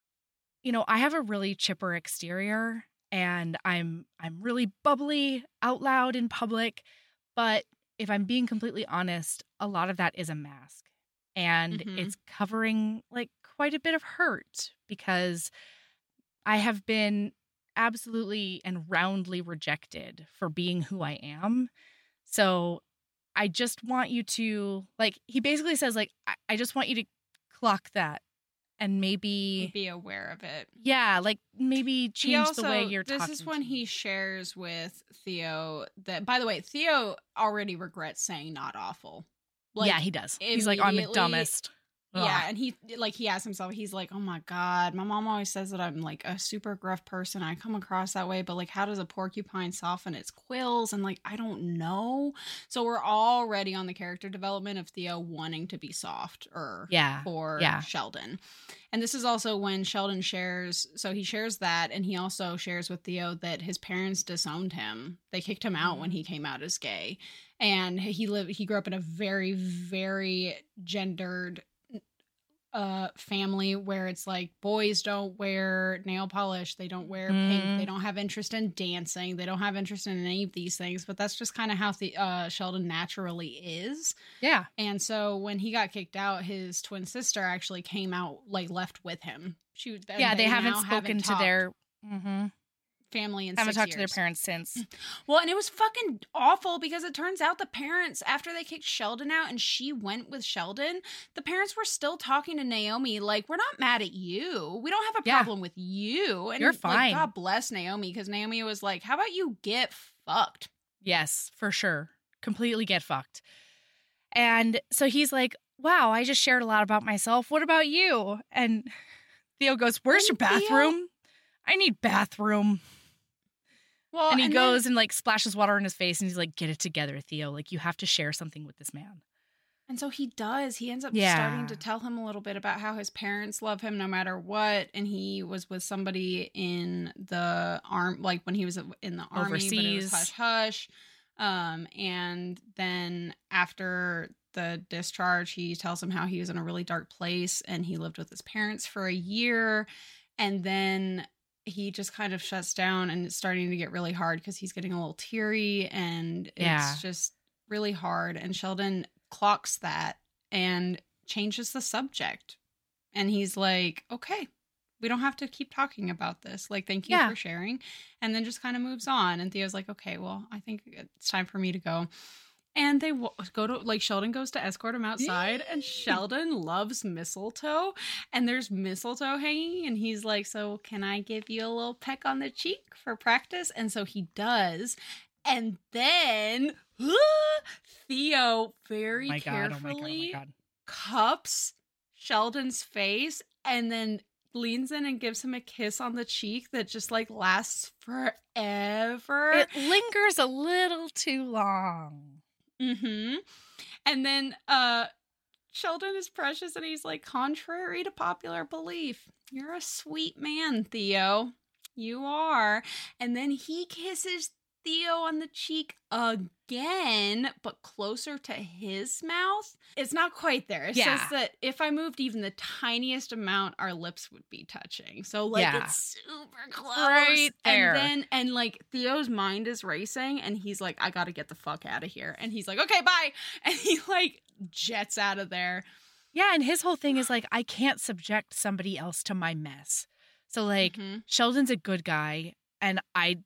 I have a really chipper exterior and I'm really bubbly out loud in public, but if I'm being completely honest, a lot of that is a mask and it's covering like quite a bit of hurt because I have been absolutely and roundly rejected for being who I am. So I just want you to," like, he basically says, like, I just want you to clock that and maybe be aware of it. Yeah, like, maybe change the way you're talking. This is when he shares with Theo that, by the way, Theo already regrets saying not awful. Like, yeah, he does. He's like, "I'm the dumbest." Yeah, and he asked himself, he's like, "Oh my God, my mom always says that I'm like a super gruff person. I come across that way, but like, how does a porcupine soften its quills? And like, I don't know." So we're already on the character development of Theo wanting to be soft for Sheldon. And this is also when Sheldon shares, so he shares that, and he also shares with Theo that his parents disowned him. They kicked him out when he came out as gay. And he grew up in a very, very gendered family where it's like boys don't wear nail polish, they don't wear pink, they don't have interest in dancing, they don't have interest in any of these things, but that's just kind of how Sheldon naturally is. Yeah. And so when he got kicked out, his twin sister actually came out, like, left with him. They haven't spoken to their family in 6 years. Haven't talked to their parents since. Well, and it was fucking awful because it turns out the parents, after they kicked Sheldon out and she went with Sheldon, the parents were still talking to Naomi like, "We're not mad at you. We don't have a problem with you. And you're fine." Like, God bless Naomi, because Naomi was like, "How about you get fucked?" Yes, for sure. Completely get fucked. And so he's like, "Wow, I just shared a lot about myself. What about you?" And Theo goes, "Where's your bathroom? I need bathroom." Well, and he goes and like splashes water in his face and he's like, "Get it together, Theo. Like, you have to share something with this man." And so he does. He ends up starting to tell him a little bit about how his parents love him no matter what. And he was with somebody in the like when he was in the army, overseas. But it was hush-hush. And then after the discharge, he tells him how he was in a really dark place and he lived with his parents for a year. And then he just kind of shuts down and it's starting to get really hard because he's getting a little teary and it's just really hard. And Sheldon clocks that and changes the subject. And he's like, "Okay, we don't have to keep talking about this. Like, thank you for sharing." And then just kind of moves on. And Theo's like, "Okay, well, I think it's time for me to go." And they go to, like, Sheldon goes to escort him outside, and Sheldon loves mistletoe, and there's mistletoe hanging, and he's like, so can I give you a little peck on the cheek for practice? And so he does. And then Theo very carefully cups Sheldon's face and then leans in and gives him a kiss on the cheek that just like lasts forever. It lingers a little too long. And then Sheldon is precious and he's like, contrary to popular belief, you're a sweet man, Theo. You are. And then he kisses Theo on the cheek again, but closer to his mouth. It's not quite there. It says that if I moved even the tiniest amount, our lips would be touching. So like it's super close. Right there. And like Theo's mind is racing and he's like, I gotta get the fuck out of here. And he's like, okay, bye. And he like jets out of there. Yeah, and his whole thing is like, I can't subject somebody else to my mess. So like Sheldon's a good guy and I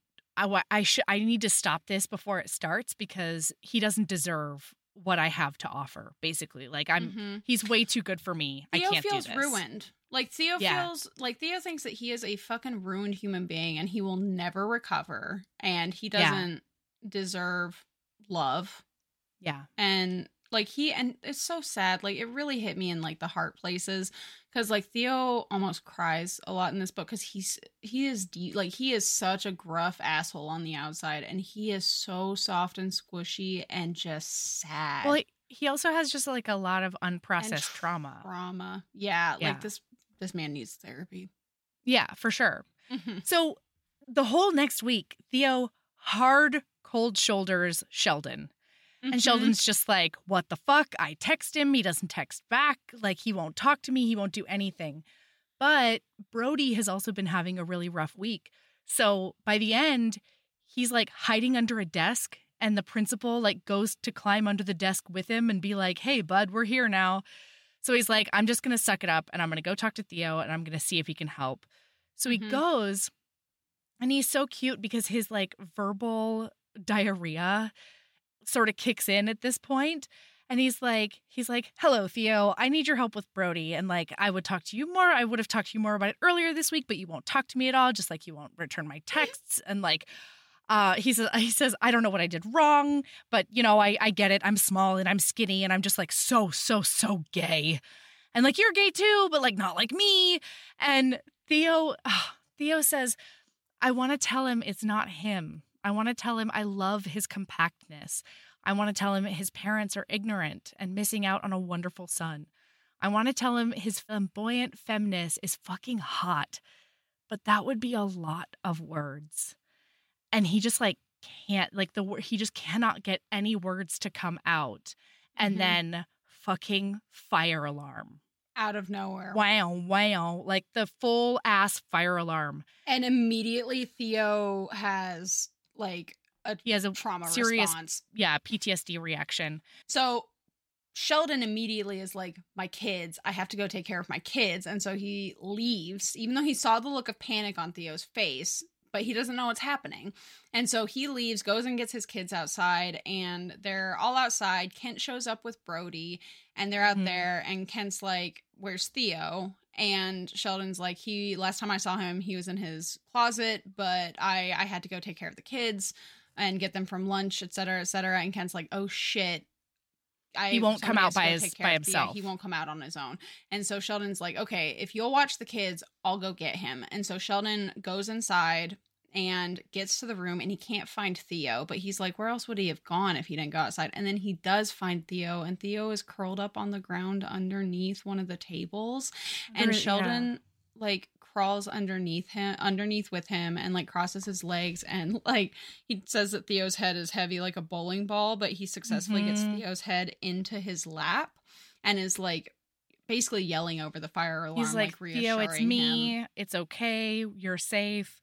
need to stop this before it starts because he doesn't deserve what I have to offer, basically. Like he's way too good for me. Theo I can't do this. feels ruined. Like Theo Theo thinks that he is a fucking ruined human being and he will never recover and he doesn't deserve love. Yeah. And like and it's so sad. Like it really hit me in like the heart places because like Theo almost cries a lot in this book because he is deep. Like he is such a gruff asshole on the outside and he is so soft and squishy and just sad. Well, he also has just like a lot of unprocessed trauma. Yeah. Like this man needs therapy. Yeah, for sure. So the whole next week, Theo hard cold shoulders Sheldon. And Sheldon's just like, what the fuck? I text him. He doesn't text back. Like, he won't talk to me. He won't do anything. But Brody has also been having a really rough week. So by the end, he's like hiding under a desk. And the principal like goes to climb under the desk with him and be like, hey, bud, we're here now. So he's like, I'm just going to suck it up. And I'm going to go talk to Theo. And I'm going to see if he can help. So he goes. And he's so cute because his like verbal diarrhea sort of kicks in at this point. And he's like, hello, Theo, I need your help with Brody. And like, I would talk to you more. I would have talked to you more about it earlier this week, but you won't talk to me at all. Just like you won't return my texts. And like, he says, I don't know what I did wrong, but you know, I get it. I'm small and I'm skinny and I'm just like, so gay. And like, you're gay too, but like, not like me. And Theo says, I want to tell him it's not him. I want to tell him I love his compactness. I want to tell him his parents are ignorant and missing out on a wonderful son. I want to tell him his flamboyant femness is fucking hot. But that would be a lot of words. And he just like can't, like he just cannot get any words to come out. And then fucking fire alarm. Out of nowhere. Wow. Like the full ass fire alarm. And immediately Theo has like he has a trauma serious response. Yeah, PTSD reaction. So Sheldon immediately is like, my kids, I have to go take care of my kids. And so he leaves, even though he saw the look of panic on Theo's face, but he doesn't know what's happening. And so he leaves, goes and gets his kids outside, and they're all outside. Kent shows up with Brody, and they're out there, and Kent's like, where's Theo? And Sheldon's like, last time I saw him, he was in his closet, but I had to go take care of the kids and get them from lunch, et cetera, et cetera. And Kent's like, oh shit. He won't come out by himself. He won't come out on his own. And so Sheldon's like, okay, if you'll watch the kids, I'll go get him. And so Sheldon goes inside and gets to the room, and he can't find Theo, but he's like, where else would he have gone if he didn't go outside? And then he does find Theo, and Theo is curled up on the ground underneath one of the tables. And Sheldon like crawls underneath with him and like crosses his legs, and like he says that Theo's head is heavy like a bowling ball, but he successfully gets Theo's head into his lap and is like basically yelling over the fire alarm. He's like, Theo, it's me. It's okay. You're safe.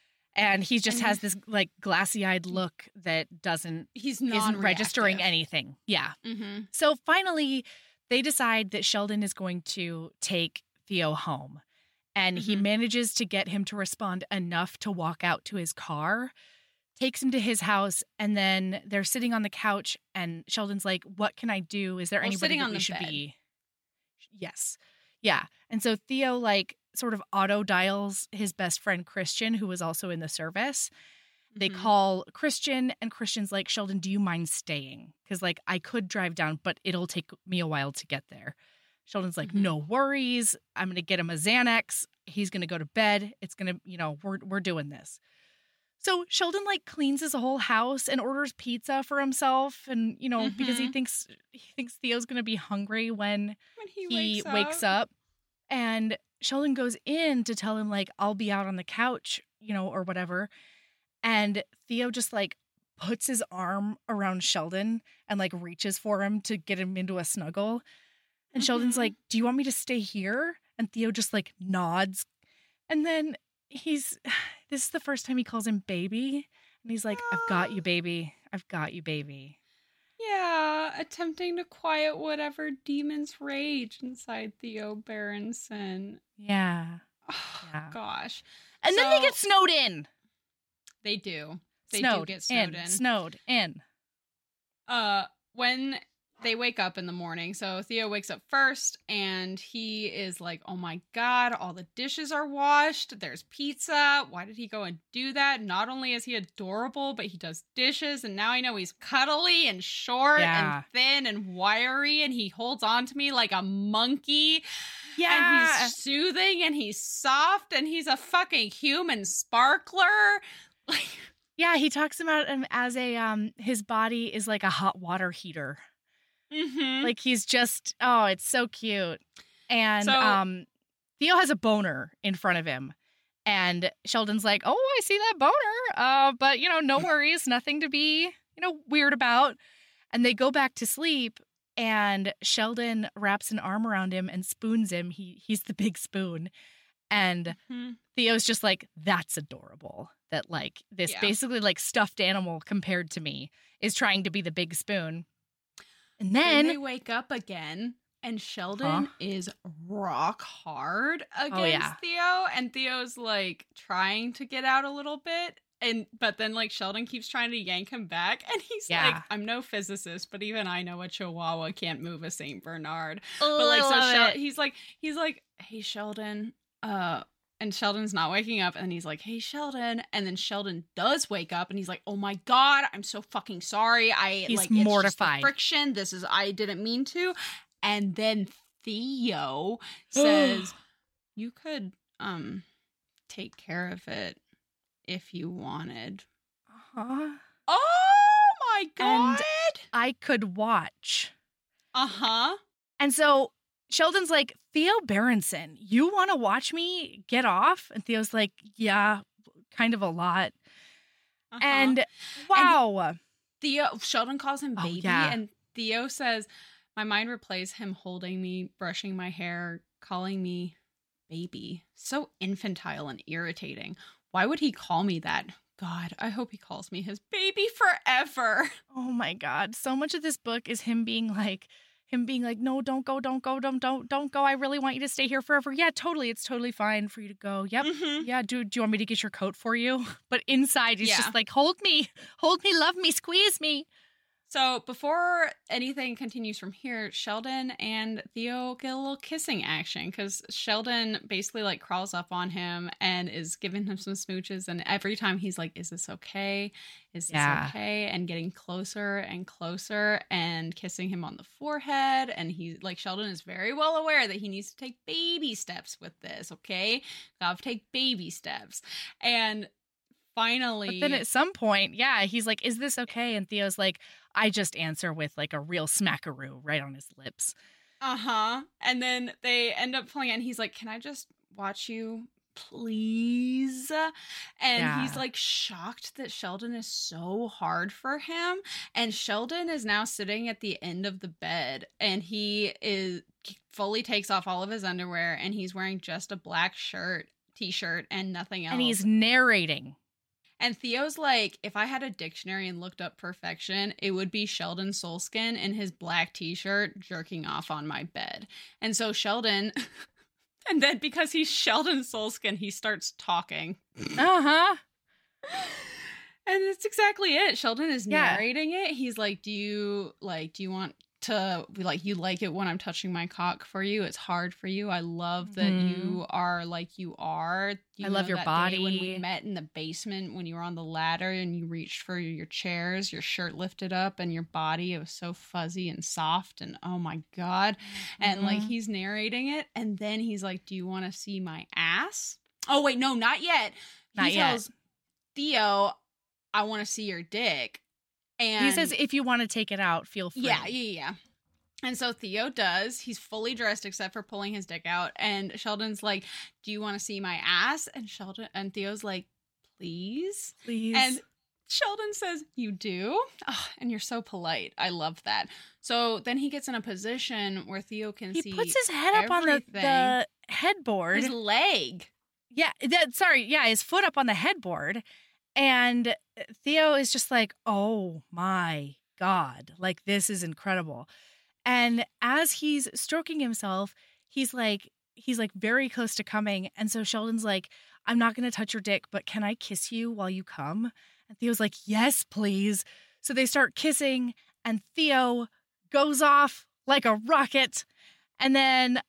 And he just has this like glassy-eyed look that isn't registering anything. Yeah. So finally, they decide that Sheldon is going to take Theo home. And he manages to get him to respond enough to walk out to his car takes him to his house, and then they're sitting on the couch, and Sheldon's like, what can I do? Is there anybody sitting that on we the should bed. be? Yes. Yeah. And so Theo, like, sort of auto dials his best friend Christian, who was also in the service. They Mhm. call Christian, and Christian's like, Sheldon, do you mind staying? Because, like, I could drive down, but it'll take me a while to get there. Sheldon's like, Mhm. no worries. I'm going to get him a Xanax. He's going to go to bed. It's going to, we're doing this. So Sheldon, like, cleans his whole house and orders pizza for himself. And, because he Mhm. thinks Theo's going to be hungry when When he wakes up. And Sheldon goes in to tell him, like, I'll be out on the couch, or whatever. And Theo just, like, puts his arm around Sheldon and, like, reaches for him to get him into a snuggle. And Sheldon's Mhm. like, do you want me to stay here? And Theo just, like, nods. And then this is the first time he calls him baby. And he's like, I've got you, baby. I've got you, baby. Yeah, attempting to quiet whatever demons rage inside Theo Berenson. Yeah. Oh, Yeah. gosh. And then they So- get snowed in. They do. They snowed do get snowed in. Snowed in. When they wake up in the morning, so Theo wakes up first and he is like, oh my God, all the dishes are washed. There's pizza. Why did he go and do that? Not only is he adorable, but he does dishes. And now I know he's cuddly and short Yeah. and thin and wiry. And he holds on to me like a monkey. Yeah. And he's soothing and he's soft and he's a fucking human sparkler. Like, Yeah, he talks about him as his body is like a hot water heater. mhm. Like, he's just, oh, it's so cute. And So- Theo has a boner in front of him. And Sheldon's like, oh, I see that boner. But, no worries. Nothing to be, weird about. And they go back to sleep. And Sheldon wraps an arm around him and spoons him. He's the big spoon. And Mhm. Theo's just like, that's adorable. That, like, this Yeah. basically, like, stuffed animal compared to me is trying to be the big spoon. And Then then they wake up again, and Sheldon is rock hard against yeah. Theo, and Theo's like trying to get out a little bit, but then like Sheldon keeps trying to yank him back, and he's like, Yeah. "I'm no physicist, but even I know a Chihuahua can't move a Saint Bernard." oh, But like, I so love it. he's like, "Hey Sheldon," and Sheldon's not waking up, and he's like, "Hey Sheldon," and then Sheldon does wake up, and he's like, "Oh my God, I'm so fucking sorry. He's like, it's just the mortified. friction. I didn't mean to." And then Theo says, "You could take care of it if you wanted." Uh-huh. Oh my And- God. I could watch. Uh-huh. And so Sheldon's like, Theo Berenson, you want to watch me get off? And Theo's like, yeah, kind of a lot. Uh-huh. And wow. Sheldon calls him Oh, baby, yeah. and Theo says, "My mind replays him holding me, brushing my hair, calling me baby." So infantile and irritating. Why would he call me that? God, I hope he calls me his baby forever. Oh my God. So much of this book is him being like, no, don't go. I really want you to stay here forever. Yeah, totally. It's totally fine for you to go. Yep. Mhm. Yeah. Do you want me to get your coat for you? But inside, he's Yeah. just like, hold me, love me, squeeze me. So before anything continues from here, Sheldon and Theo get a little kissing action because Sheldon basically like crawls up on him and is giving him some smooches. And every time he's like, "Is this okay? Is this Yeah. okay?" And getting closer and closer and kissing him on the forehead. And he's like, Sheldon is very well aware that he needs to take baby steps with this. Okay. Gotta take baby steps. And finally, But then at some point, yeah, he's like, is this okay? And Theo's like, I just answer with like a real smackaroo right on his lips. Uh-huh. And then they end up pulling it, and he's like, "Can I just watch you, please?" And he's Yeah. like shocked that Sheldon is so hard for him. And Sheldon is now sitting at the end of the bed, and he fully takes off all of his underwear, and he's wearing just a black t-shirt, and nothing else. And he's narrating. And Theo's like, if I had a dictionary and looked up perfection, it would be Sheldon Solskin in his black t-shirt jerking off on my bed. And so Sheldon, and then because he's Sheldon Solskin, he starts talking. Uh-huh. And that's exactly it. Sheldon is Yeah. narrating it. He's like, do you want to be like, you like it when I'm touching my cock for you? It's hard for you. I love that you are like you are. I love your that body. day when we met in the basement, when you were on the ladder and you reached for your chairs, your shirt lifted up and your body, it was so fuzzy and soft and oh my God. And like he's narrating it and then he's like, do you want to see my ass? Oh wait, no, not yet. He tells Theo, I want to see your dick. And he says, if you want to take it out, feel free. Yeah. And so Theo does. He's fully dressed except for pulling his dick out. And Sheldon's like, do you want to see my ass? And Theo's like, please. And Sheldon says, you do? Oh, and you're so polite. I love that. So then he gets in a position where Theo can see. He puts his head up on the headboard. His leg. Yeah. His foot up on the headboard. And Theo is just like, oh my God, like this is incredible. And as he's stroking himself, he's like very close to coming. And so Sheldon's like, I'm not going to touch your dick, but can I kiss you while you come? And Theo's like, yes, please. So they start kissing and Theo goes off like a rocket. And then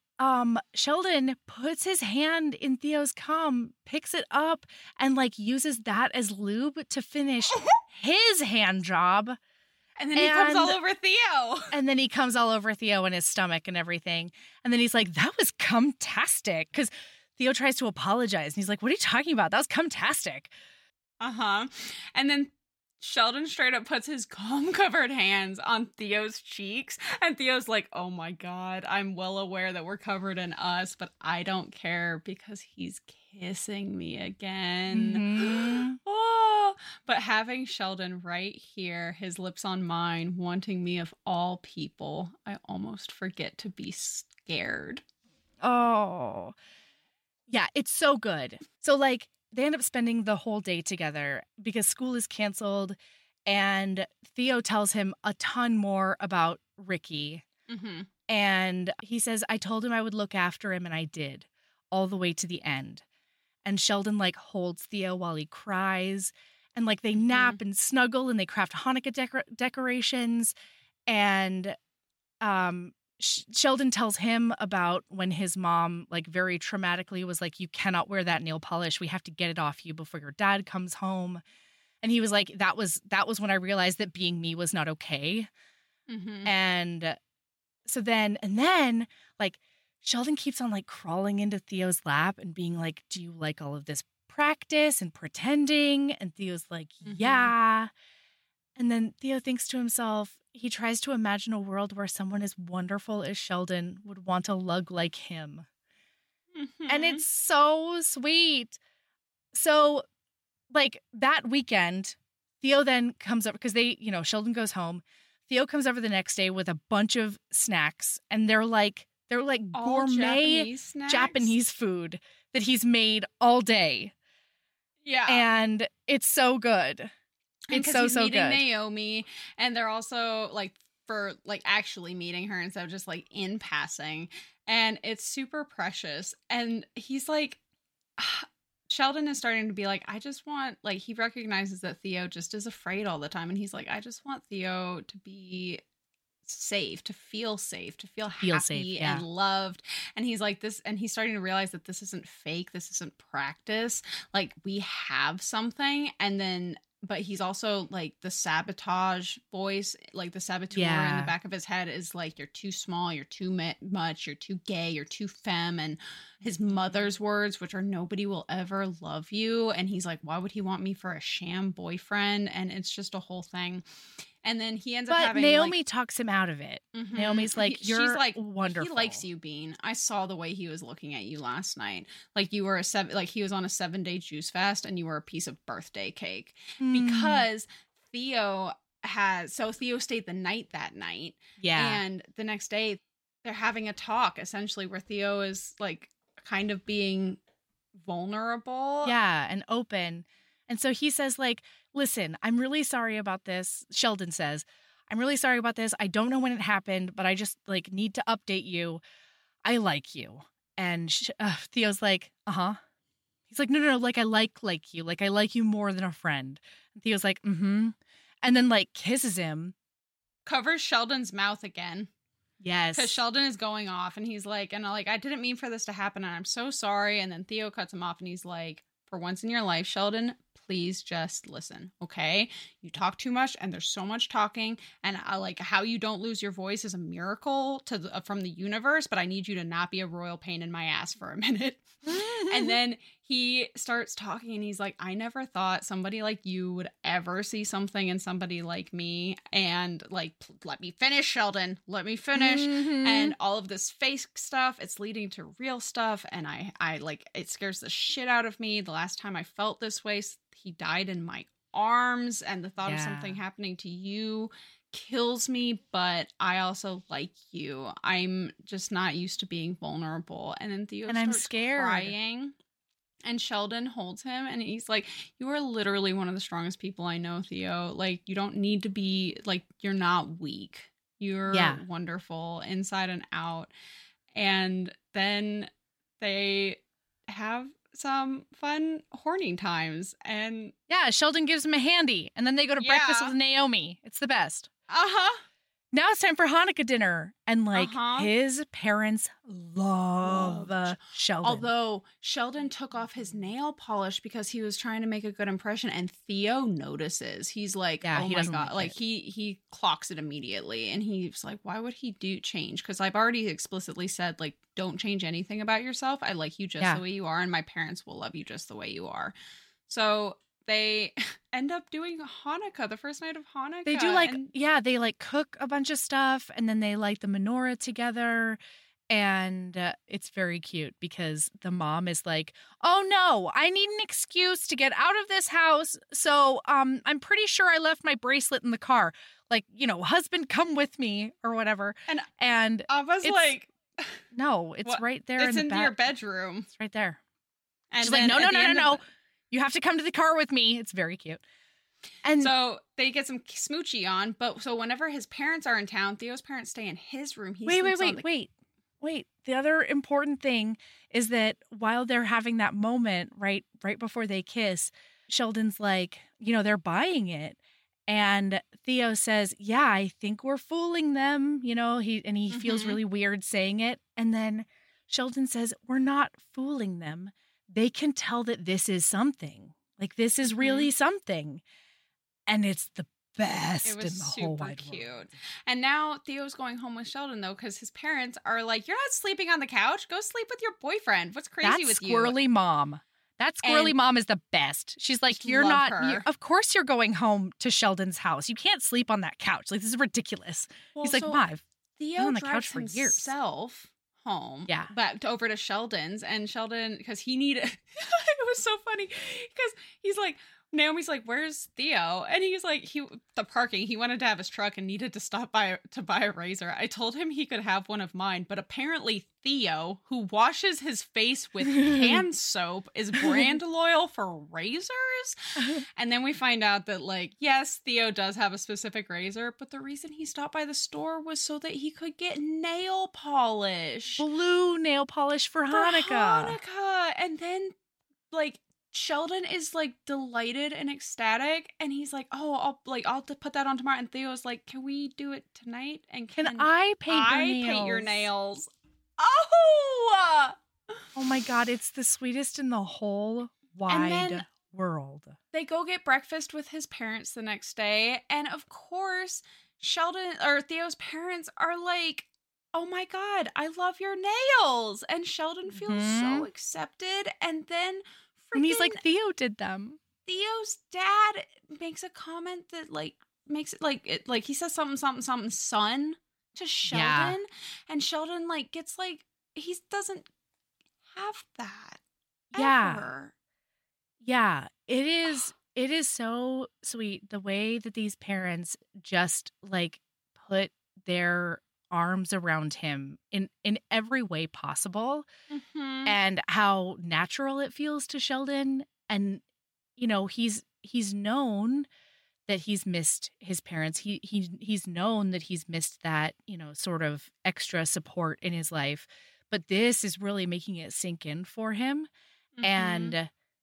Sheldon puts his hand in Theo's cum, picks it up, and like uses that as lube to finish his hand job. And then he comes all over Theo. And then he comes all over Theo and his stomach and everything. And then he's like, that was cum-tastic. Because Theo tries to apologize. And he's like, what are you talking about? That was cum-tastic. Uh-huh. And then Sheldon straight up puts his cum-covered hands on Theo's cheeks. And Theo's like, oh my God, I'm well aware that we're covered in us, but I don't care because he's kissing me again. Mm-hmm. Oh, but having Sheldon right here, his lips on mine, wanting me of all people, I almost forget to be scared. Oh. Yeah, it's so good. So like, they end up spending the whole day together because school is canceled and Theo tells him a ton more about Ricky. Mm-hmm. And he says, I told him I would look after him and I did all the way to the end. And Sheldon like holds Theo while he cries and like they nap and snuggle and they craft Hanukkah decorations. And Sheldon tells him about when his mom, like very traumatically, was like, you cannot wear that nail polish. We have to get it off you before your dad comes home. And he was like, that was when I realized that being me was not okay. Mm-hmm. And so then like Sheldon keeps on like crawling into Theo's lap and being like, do you like all of this practice and pretending? And Theo's like, yeah. And then Theo thinks to himself, he tries to imagine a world where someone as wonderful as Sheldon would want a lug like him. Mm-hmm. And it's so sweet. So, like, that weekend, Theo then comes up because Sheldon goes home. Theo comes over the next day with a bunch of snacks, and they're like all gourmet Japanese food that he's made all day. Yeah. And it's so good. It's so meeting good. Naomi, and they're also like for like actually meeting her instead of just like in passing, and it's super precious. And he's like, Sheldon is starting to be like, I just want, like, he recognizes that Theo just is afraid all the time, and he's like, I just want Theo to be safe, to feel happy safe, yeah. and loved. And he's like this, and he's starting to realize that this isn't fake, this isn't practice, like we have something. And then but he's also like the sabotage voice, like the saboteur in the back of his head is like, you're too small, you're too much, you're too gay, you're too femme. And his mother's words, which are nobody will ever love you. And he's like, why would he want me for a sham boyfriend? And it's just a whole thing. And then he ends up having Naomi talks him out of it. Mm-hmm. Naomi's like, she's like, wonderful. He likes you, Bean. I saw the way he was looking at you last night. Like you were he was on a 7-day juice fast and you were a piece of birthday cake. Because Theo stayed the night that night. Yeah. And the next day they're having a talk essentially where Theo is like kind of being vulnerable. Yeah, and open. And so he says like, listen, I'm really sorry about this. Sheldon says, I'm really sorry about this. I don't know when it happened, but I just like need to update you. I like you. And Theo's like, uh-huh. He's like, no, like I like you. Like I like you more than a friend. And Theo's like, mm-hmm. And then like kisses him. Covers Sheldon's mouth again. Yes. Because Sheldon is going off and he's like, I didn't mean for this to happen and I'm so sorry. And then Theo cuts him off and he's like, for once in your life, Sheldon, please just listen, okay? You talk too much and there's so much talking, and I like how you don't lose your voice is a miracle from the universe, but I need you to not be a royal pain in my ass for a minute. And then he starts talking and he's like, I never thought somebody like you would ever see something in somebody like me. And like, let me finish, Sheldon. Let me finish. Mhm. And all of this fake stuff, it's leading to real stuff. And I like, it scares the shit out of me. The last time I felt this way, he died in my arms. And the thought of something happening to you kills me, but I also like you. I'm just not used to being vulnerable. And then Theo I'm starts scared. crying, and Sheldon holds him and he's like, you are literally one of the strongest people I know, Theo. Like, you don't need to be like, you're not weak. You're wonderful inside and out. And then they have some fun horny times, and Sheldon gives him a handy, and then they go to breakfast with Naomi. It's the best. Now it's time for Hanukkah dinner, and his parents love Sheldon. Although Sheldon took off his nail polish because he was trying to make a good impression, and Theo notices. He's like, "Oh he my doesn't god!" like it. He clocks it immediately, and he's like, "Why would he do change?" Because I've already explicitly said, like, don't change anything about yourself. I like you just the way you are, and my parents will love you just the way you are. So they end up doing Hanukkah, the first night of Hanukkah. They do they cook a bunch of stuff, and then they light the menorah together. And it's very cute because the mom is like, oh no, I need an excuse to get out of this house. So I'm pretty sure I left my bracelet in the car. Like, husband, come with me or whatever. And I was like, no, it's what? right there. It's in your bedroom. It's right there. And she's like, no. You have to come to the car with me. It's very cute. And so they get some smoochie on. But so whenever his parents are in town, Theo's parents stay in his room. Wait. The other important thing is that while they're having that moment right before they kiss, Sheldon's like, they're buying it. And Theo says, yeah, I think we're fooling them. He feels really weird saying it. And then Sheldon says, we're not fooling them. They can tell that this is something. Like, this is really something. And it's the best in the whole wide world. Cute. And now Theo's going home with Sheldon, though, because his parents are like, you're not sleeping on the couch. Go sleep with your boyfriend. What's crazy with you? Squirrely mom. That squirrely mom is the best. She's like, you're not, of course you're going home to Sheldon's house. You can't sleep on that couch. Like, this is ridiculous. Well, he's like, Ma, I've been on the couch for years. Home back over to Sheldon's, and Sheldon, because he needed it was so funny because he's like, Naomi's like, where's Theo? And he's like, the parking, he wanted to have his truck and needed to stop by to buy a razor. I told him he could have one of mine, but apparently Theo, who washes his face with hand soap, is brand loyal for razors. And then we find out that, like, yes, Theo does have a specific razor, but the reason he stopped by the store was so that he could get nail polish. Blue nail polish for Hanukkah. And then, like, Sheldon is like delighted and ecstatic, and he's like, "Oh, I'll put that on tomorrow." And Theo's like, "Can we do it tonight? And can I paint your nails?" Oh my God! It's the sweetest in the whole wide world. They go get breakfast with his parents the next day, and of course, Theo's parents are like, oh my God, I love your nails. And Sheldon feels so accepted, and then and he's like, Theo did them. Theo's dad makes a comment that makes it like he says something son to Sheldon, and Sheldon gets he doesn't have that. Ever. Yeah. It is so sweet the way that these parents just put their arms around him in every way possible, and how natural it feels to Sheldon. And he's known that he's missed his parents. He's known that he's missed that sort of extra support in his life, but this is really making it sink in for him. And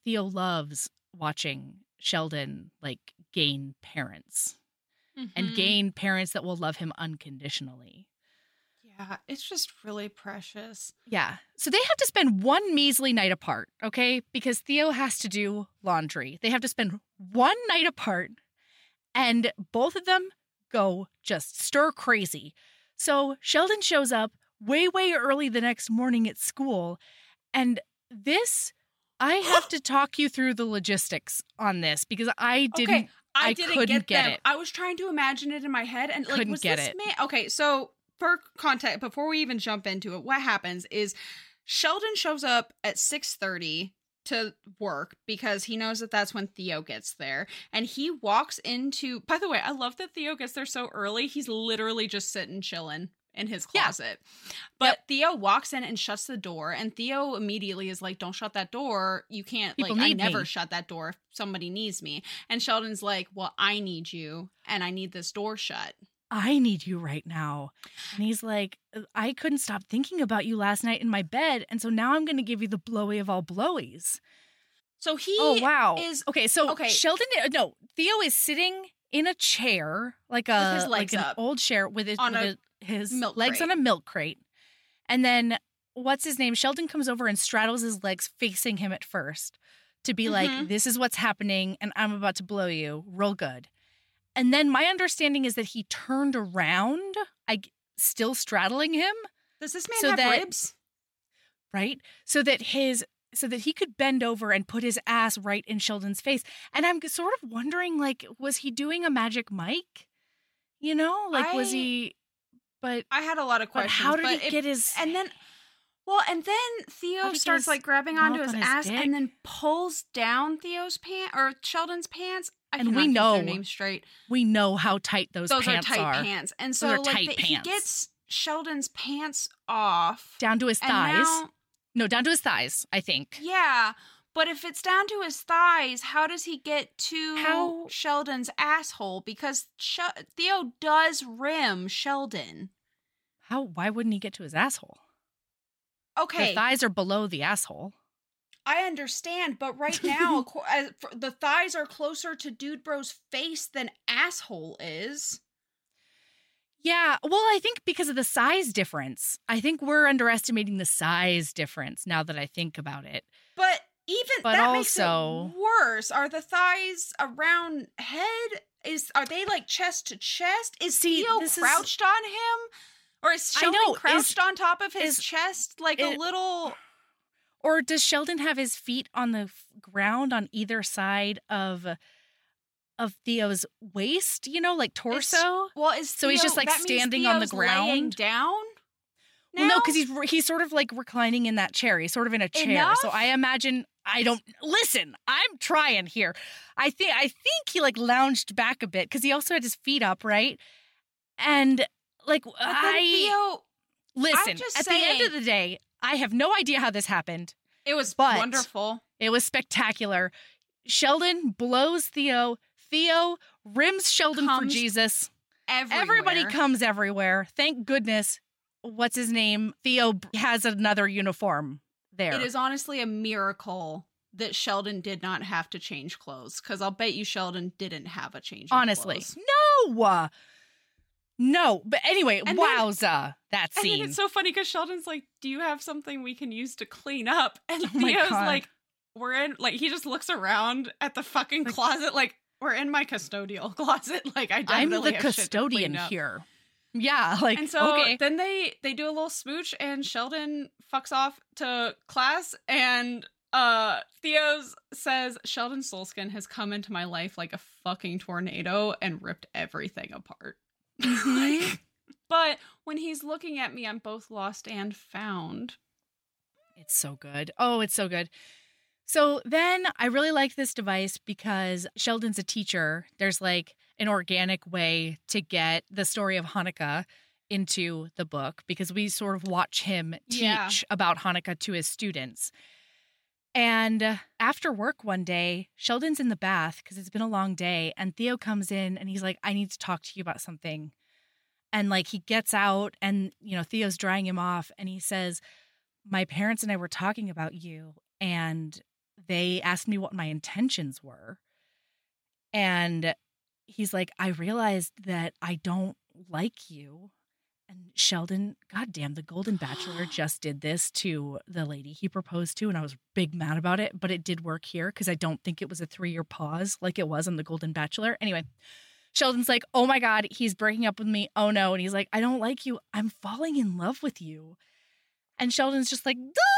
Theo loves watching Sheldon like gain parents and gain parents that will love him unconditionally. Yeah, it's just really precious. Yeah. So they have to spend one measly night apart, okay? Because Theo has to do laundry. They have to spend one night apart, and both of them go just stir crazy. So Sheldon shows up way, way early the next morning at school. And this, I have to talk you through the logistics on this because I couldn't get them. it. I was trying to imagine it in my head and like, Couldn't was get this it. man? Okay, so for context, before we even jump into it, what happens is Sheldon shows up at 6:30 to work because he knows that that's when Theo gets there. And he walks into, by the way, I love that Theo gets there so early. He's literally just sitting chilling in his closet. Yeah. But Theo walks in and shuts the door, and Theo immediately is like, don't shut that door. You can't, People like, I need never me. shut that door if somebody needs me. And Sheldon's like, well, I need you, and I need this door shut. I need you right now. And he's like, I couldn't stop thinking about you last night in my bed. And so now I'm going to give you the blowy of all blowies. So he is... Okay, so Sheldon, no, Theo is sitting in a chair, like with his legs an up. old chair with his milk legs crate. on a milk crate. And then, what's his name? Sheldon comes over and straddles his legs facing him at first to be like, this is what's happening and I'm about to blow you real good. And then my understanding is that he turned around, still straddling him. Does this man have ribs? Right? So that he could bend over and put his ass right in Sheldon's face. And I'm sort of wondering, like, was he doing a magic Mike? You know? Like, was he... But I had a lot of questions. How did he get his... And then Theo starts, like, grabbing onto his ass and then pulls down Theo's pants, or Sheldon's pants. And we know their name straight. We know how tight those pants are. Those are tight pants. And so he gets Sheldon's pants off. Down to his thighs. No, down to his thighs, I think. Yeah. But if it's down to his thighs, how does he get to Sheldon's asshole? Because Theo does rim Sheldon. Why wouldn't he get to his asshole? Okay. The thighs are below the asshole. I understand, but right now, the thighs are closer to Dude Bro's face than asshole is. Yeah, well, I think because of the size difference. I think we're underestimating the size difference now that I think about it. But that makes it worse. Are the thighs around head? Are they like chest to chest? Is Theo crouched on him? Or is Sheldon crouched on top of his chest like a little... Or does Sheldon have his feet on the ground on either side of Theo's waist, you know, like torso? So he's just like standing on the ground? Laying down? Well, no, because he's sort of like reclining in that chair. He's sort of in a chair. Enough? So I imagine listen, I'm trying here. I think he like lounged back a bit because he also had his feet up, right? And like Theo, listen, at the end of the day, I have no idea how this happened. It was wonderful. It was spectacular. Sheldon blows Theo. Theo rims Sheldon for Jesus. Everybody comes everywhere. Thank goodness. What's his name? Theo has another uniform there. It is honestly a miracle that Sheldon did not have to change clothes, because I'll bet you Sheldon didn't have a change of clothes. No, but anyway, wowza, that scene. And then it's so funny because Sheldon's like, do you have something we can use to clean up? And Theo's like, we're in, like, he just looks around at the fucking closet like, we're in my custodial closet. Like, I'm the custodian here. Yeah, like, and so then they do a little smooch and Sheldon fucks off to class, and Theo says, Sheldon Solskin has come into my life like a fucking tornado and ripped everything apart. But when he's looking at me, I'm both lost and found. It's so good. Oh, it's so good. So then I really like this device because Sheldon's a teacher. There's like an organic way to get the story of Hanukkah into the book because we sort of watch him teach about Hanukkah to his students. And after work one day, Sheldon's in the bath because it's been a long day, and Theo comes in and he's like, I need to talk to you about something. And like he gets out and, you know, Theo's drying him off and he says, my parents and I were talking about you, and they asked me what my intentions were. And he's like, I realized that I don't like you. And Sheldon, goddamn, the Golden Bachelor just did this to the lady he proposed to. And I was big mad about it, but it did work here because I don't think it was a 3-year pause like it was on the Golden Bachelor. Anyway, Sheldon's like, oh my God, he's breaking up with me. Oh no. And he's like, I don't like you. I'm falling in love with you. And Sheldon's just like,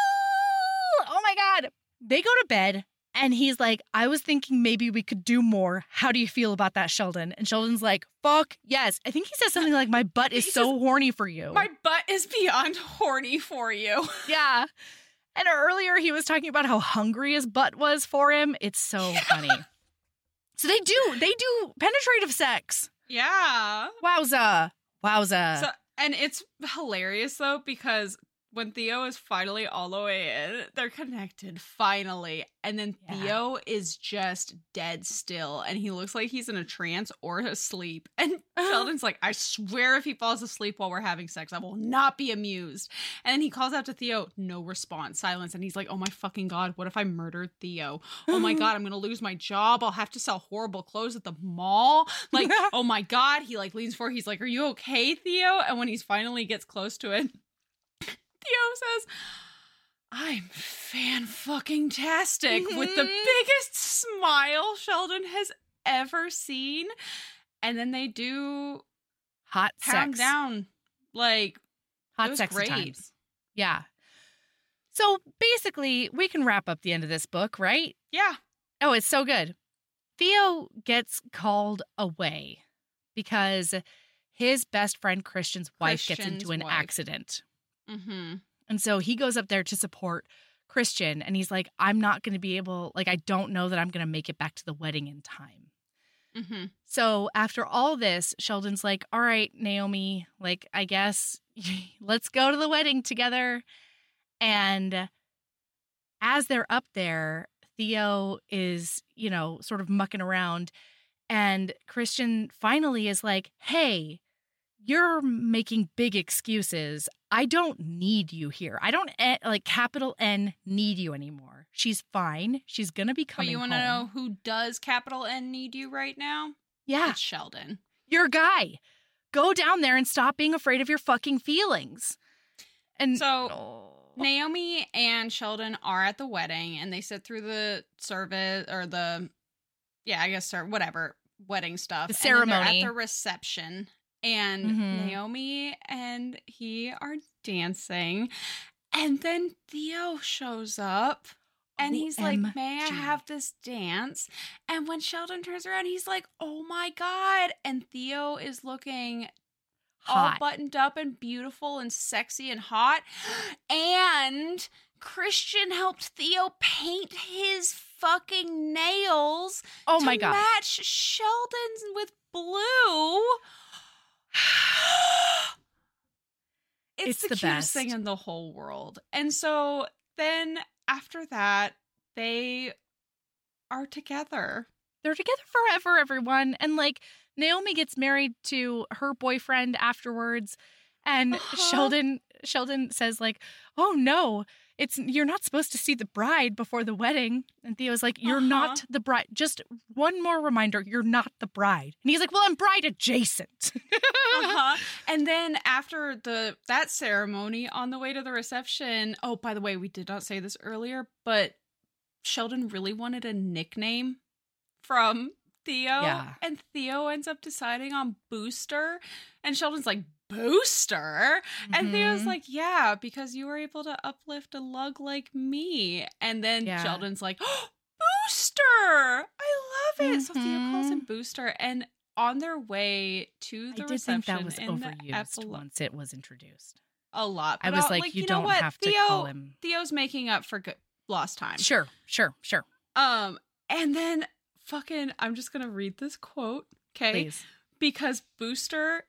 oh my God. They go to bed. And he's like, I was thinking maybe we could do more. How do you feel about that, Sheldon? And Sheldon's like, fuck yes. I think he says something like, my butt is so horny for you. My butt is beyond horny for you. Yeah. And earlier he was talking about how hungry his butt was for him. It's so funny. So they do penetrative sex. Yeah. Wowza. So, and it's hilarious though, because when Theo is finally all the way in, they're connected finally. And then Theo is just dead still. And he looks like he's in a trance or asleep. And Sheldon's like, I swear if he falls asleep while we're having sex, I will not be amused. And then he calls out to Theo, no response, silence. And he's like, oh my fucking God, what if I murdered Theo? Oh my God, I'm going to lose my job. I'll have to sell horrible clothes at the mall. Like, oh my God. He like leans forward. He's like, are you okay, Theo? And when he finally gets close to it, Theo says, I'm fan-fucking-tastic with the biggest smile Sheldon has ever seen. And then they do hot pound sex down. Like, hot sex times. Yeah. So basically, we can wrap up the end of this book, right? Yeah. Oh, it's so good. Theo gets called away because his best friend Christian's wife gets into an accident. Mm-hmm. And so he goes up there to support Christian. And he's like, I'm not going to be able, like, I don't know that I'm going to make it back to the wedding in time. Mm-hmm. So after all this, Sheldon's like, all right, Naomi, like, I guess let's go to the wedding together. And as they're up there, Theo is, you know, sort of mucking around. And Christian finally is like, hey, you're making big excuses. I don't need you here. I don't, like, capital N, need you anymore. She's fine. She's going to be coming home. But you want to know who does capital N need you right now? Yeah. It's Sheldon. Your guy. Go down there and stop being afraid of your fucking feelings. And so Naomi and Sheldon are at the wedding and they sit through the service or the, whatever, wedding stuff. The ceremony. And they're at the reception. And Naomi and he are dancing. And then Theo shows up. And he's like, may I have this dance? And when Sheldon turns around, he's like, oh my God. And Theo is looking hot, all buttoned up and beautiful and sexy and hot. And Christian helped Theo paint his fucking nails to match Sheldon's with blue. It's the cutest best thing in the whole world. And so then after that, they are together. They're together forever, everyone. And like Naomi gets married to her boyfriend afterwards. And Sheldon says like, oh no, you're not supposed to see the bride before the wedding. And Theo's like, you're not the bride. Just one more reminder, you're not the bride. And he's like, well, I'm bride adjacent. And then after that ceremony on the way to the reception, oh, by the way, we did not say this earlier, but Sheldon really wanted a nickname from Theo. Yeah. And Theo ends up deciding on Booster. And Sheldon's like, Booster? And Theo's like, yeah, because you were able to uplift a lug like me. And then Sheldon's like, oh, Booster! I love it. So Theo calls him Booster. And on their way to the reception, I did think that was overused once it was introduced. A lot. But I was like, you don't have to call him. Theo's making up for lost time. Sure. And then I'm just going to read this quote, okay? Please. Because Booster.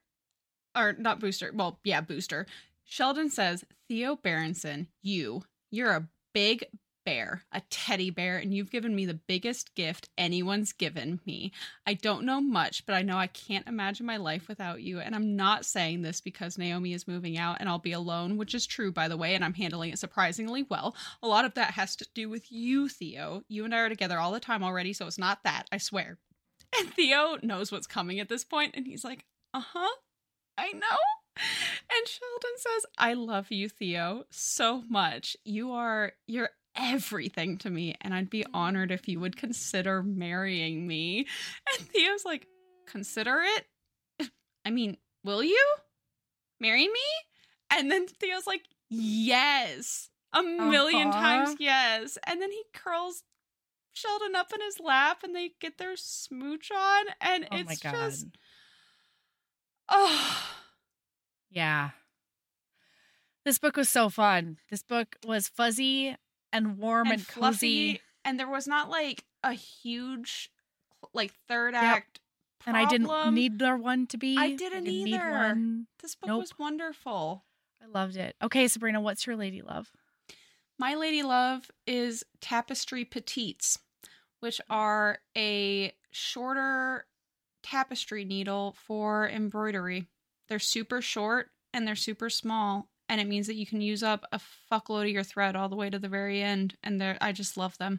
Sheldon says, Theo Berenson, you're a big, bear, a teddy bear, and you've given me the biggest gift anyone's given me. I don't know much, but I know I can't imagine my life without you. And I'm not saying this because Naomi is moving out and I'll be alone, which is true, by the way, and I'm handling it surprisingly well. A lot of that has to do with you, Theo. You and I are together all the time already, so it's not that, I swear. And Theo knows what's coming at this point, and he's like, I know. And Sheldon says, I love you, Theo, so much. You're everything to me, and I'd be honored if you would consider marrying me. And Theo's like, consider it? I mean, will you marry me? And then Theo's like, yes, a million times yes. And then he curls Sheldon up in his lap and they get their smooch on, and it's just, yeah. This book was so fun. This book was fuzzy and warm and fluffy, cozy. And there was not like a huge like third act problem. And I didn't need there one to be. I didn't either. This book was wonderful. I loved it. Okay, Sabrina, what's your lady love? My lady love is Tapestry Petites, which are a shorter tapestry needle for embroidery. They're super short and they're super small. And it means that you can use up a fuckload of your thread all the way to the very end. And I just love them.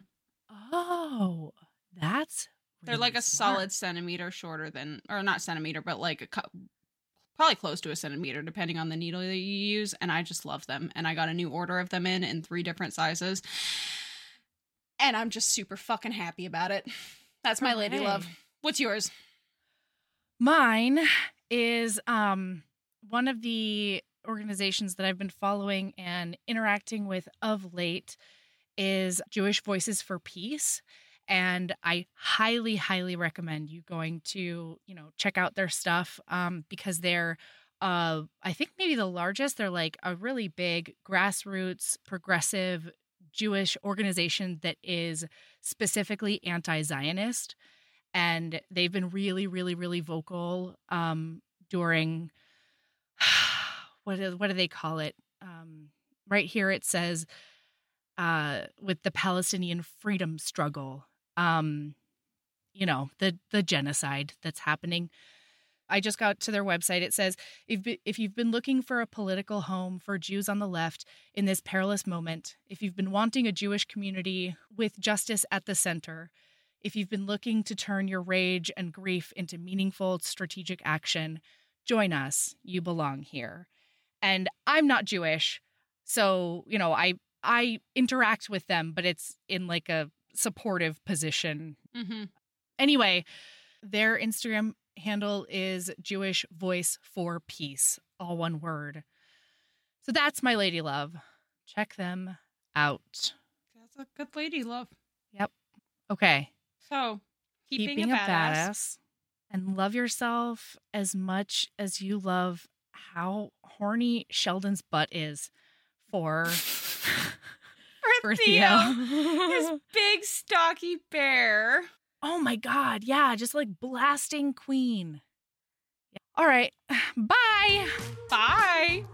Oh, that's they're like a solid centimeter shorter than, or not centimeter, but like probably close to a centimeter, depending on the needle that you use. And I just love them. And I got a new order of them in 3 different sizes. And I'm just super fucking happy about it. That's my lady love. What's yours? Mine is one of the organizations that I've been following and interacting with of late is Jewish Voices for Peace. And I highly, highly recommend you going to, check out their stuff because they're, I think maybe the largest. They're like a really big grassroots, progressive Jewish organization that is specifically anti-Zionist. And they've been really, really, really vocal during, what do they call it? Right here it says, with the Palestinian freedom struggle, the genocide that's happening. I just got to their website. It says, if you've been looking for a political home for Jews on the left in this perilous moment, if you've been wanting a Jewish community with justice at the center, if you've been looking to turn your rage and grief into meaningful strategic action, join us. You belong here. And I'm not Jewish, so, I interact with them, but it's in like a supportive position. Mm-hmm. Anyway, their Instagram handle is Jewish Voice for Peace, all one word. So that's my lady love. Check them out. That's a good lady love. Yep. Okay. So keep being a badass. And love yourself as much as you love how horny Sheldon's butt is for Theo. His big stocky bear. Oh my God. Yeah. Just like blasting Queen. Yeah. All right. Bye. Bye.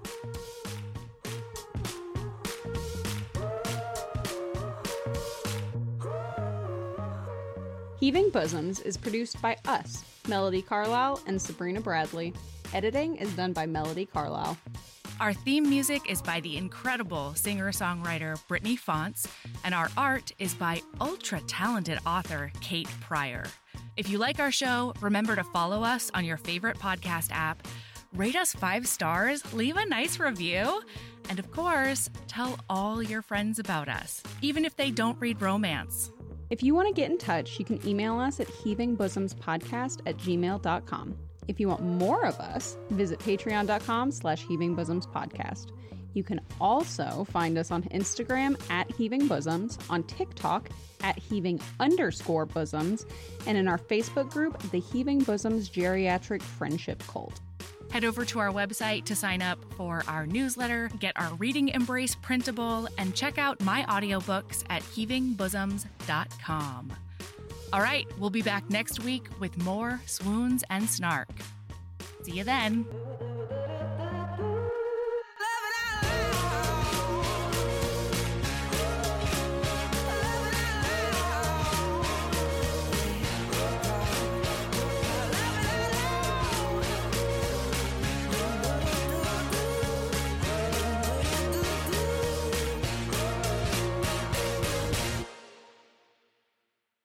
Heaving Bosoms is produced by us, Melody Carlisle and Sabrina Bradley. Editing is done by Melody Carlisle. Our theme music is by the incredible singer-songwriter Brittany Fonts, and our art is by ultra-talented author Kate Pryor. If you like our show, remember to follow us on your favorite podcast app, rate us 5 stars, leave a nice review, and of course, tell all your friends about us, even if they don't read romance. If you want to get in touch, you can email us at heavingbosomspodcast@gmail.com. If you want more of us, visit patreon.com/heavingbosomspodcast. You can also find us on Instagram @heavingbosoms, on TikTok @heaving_bosoms, and in our Facebook group, the Heaving Bosoms Geriatric Friendship Cult. Head over to our website to sign up for our newsletter, get our Reading Embrace printable, and check out my audiobooks at heavingbosoms.com. All right, we'll be back next week with more swoons and snark. See you then.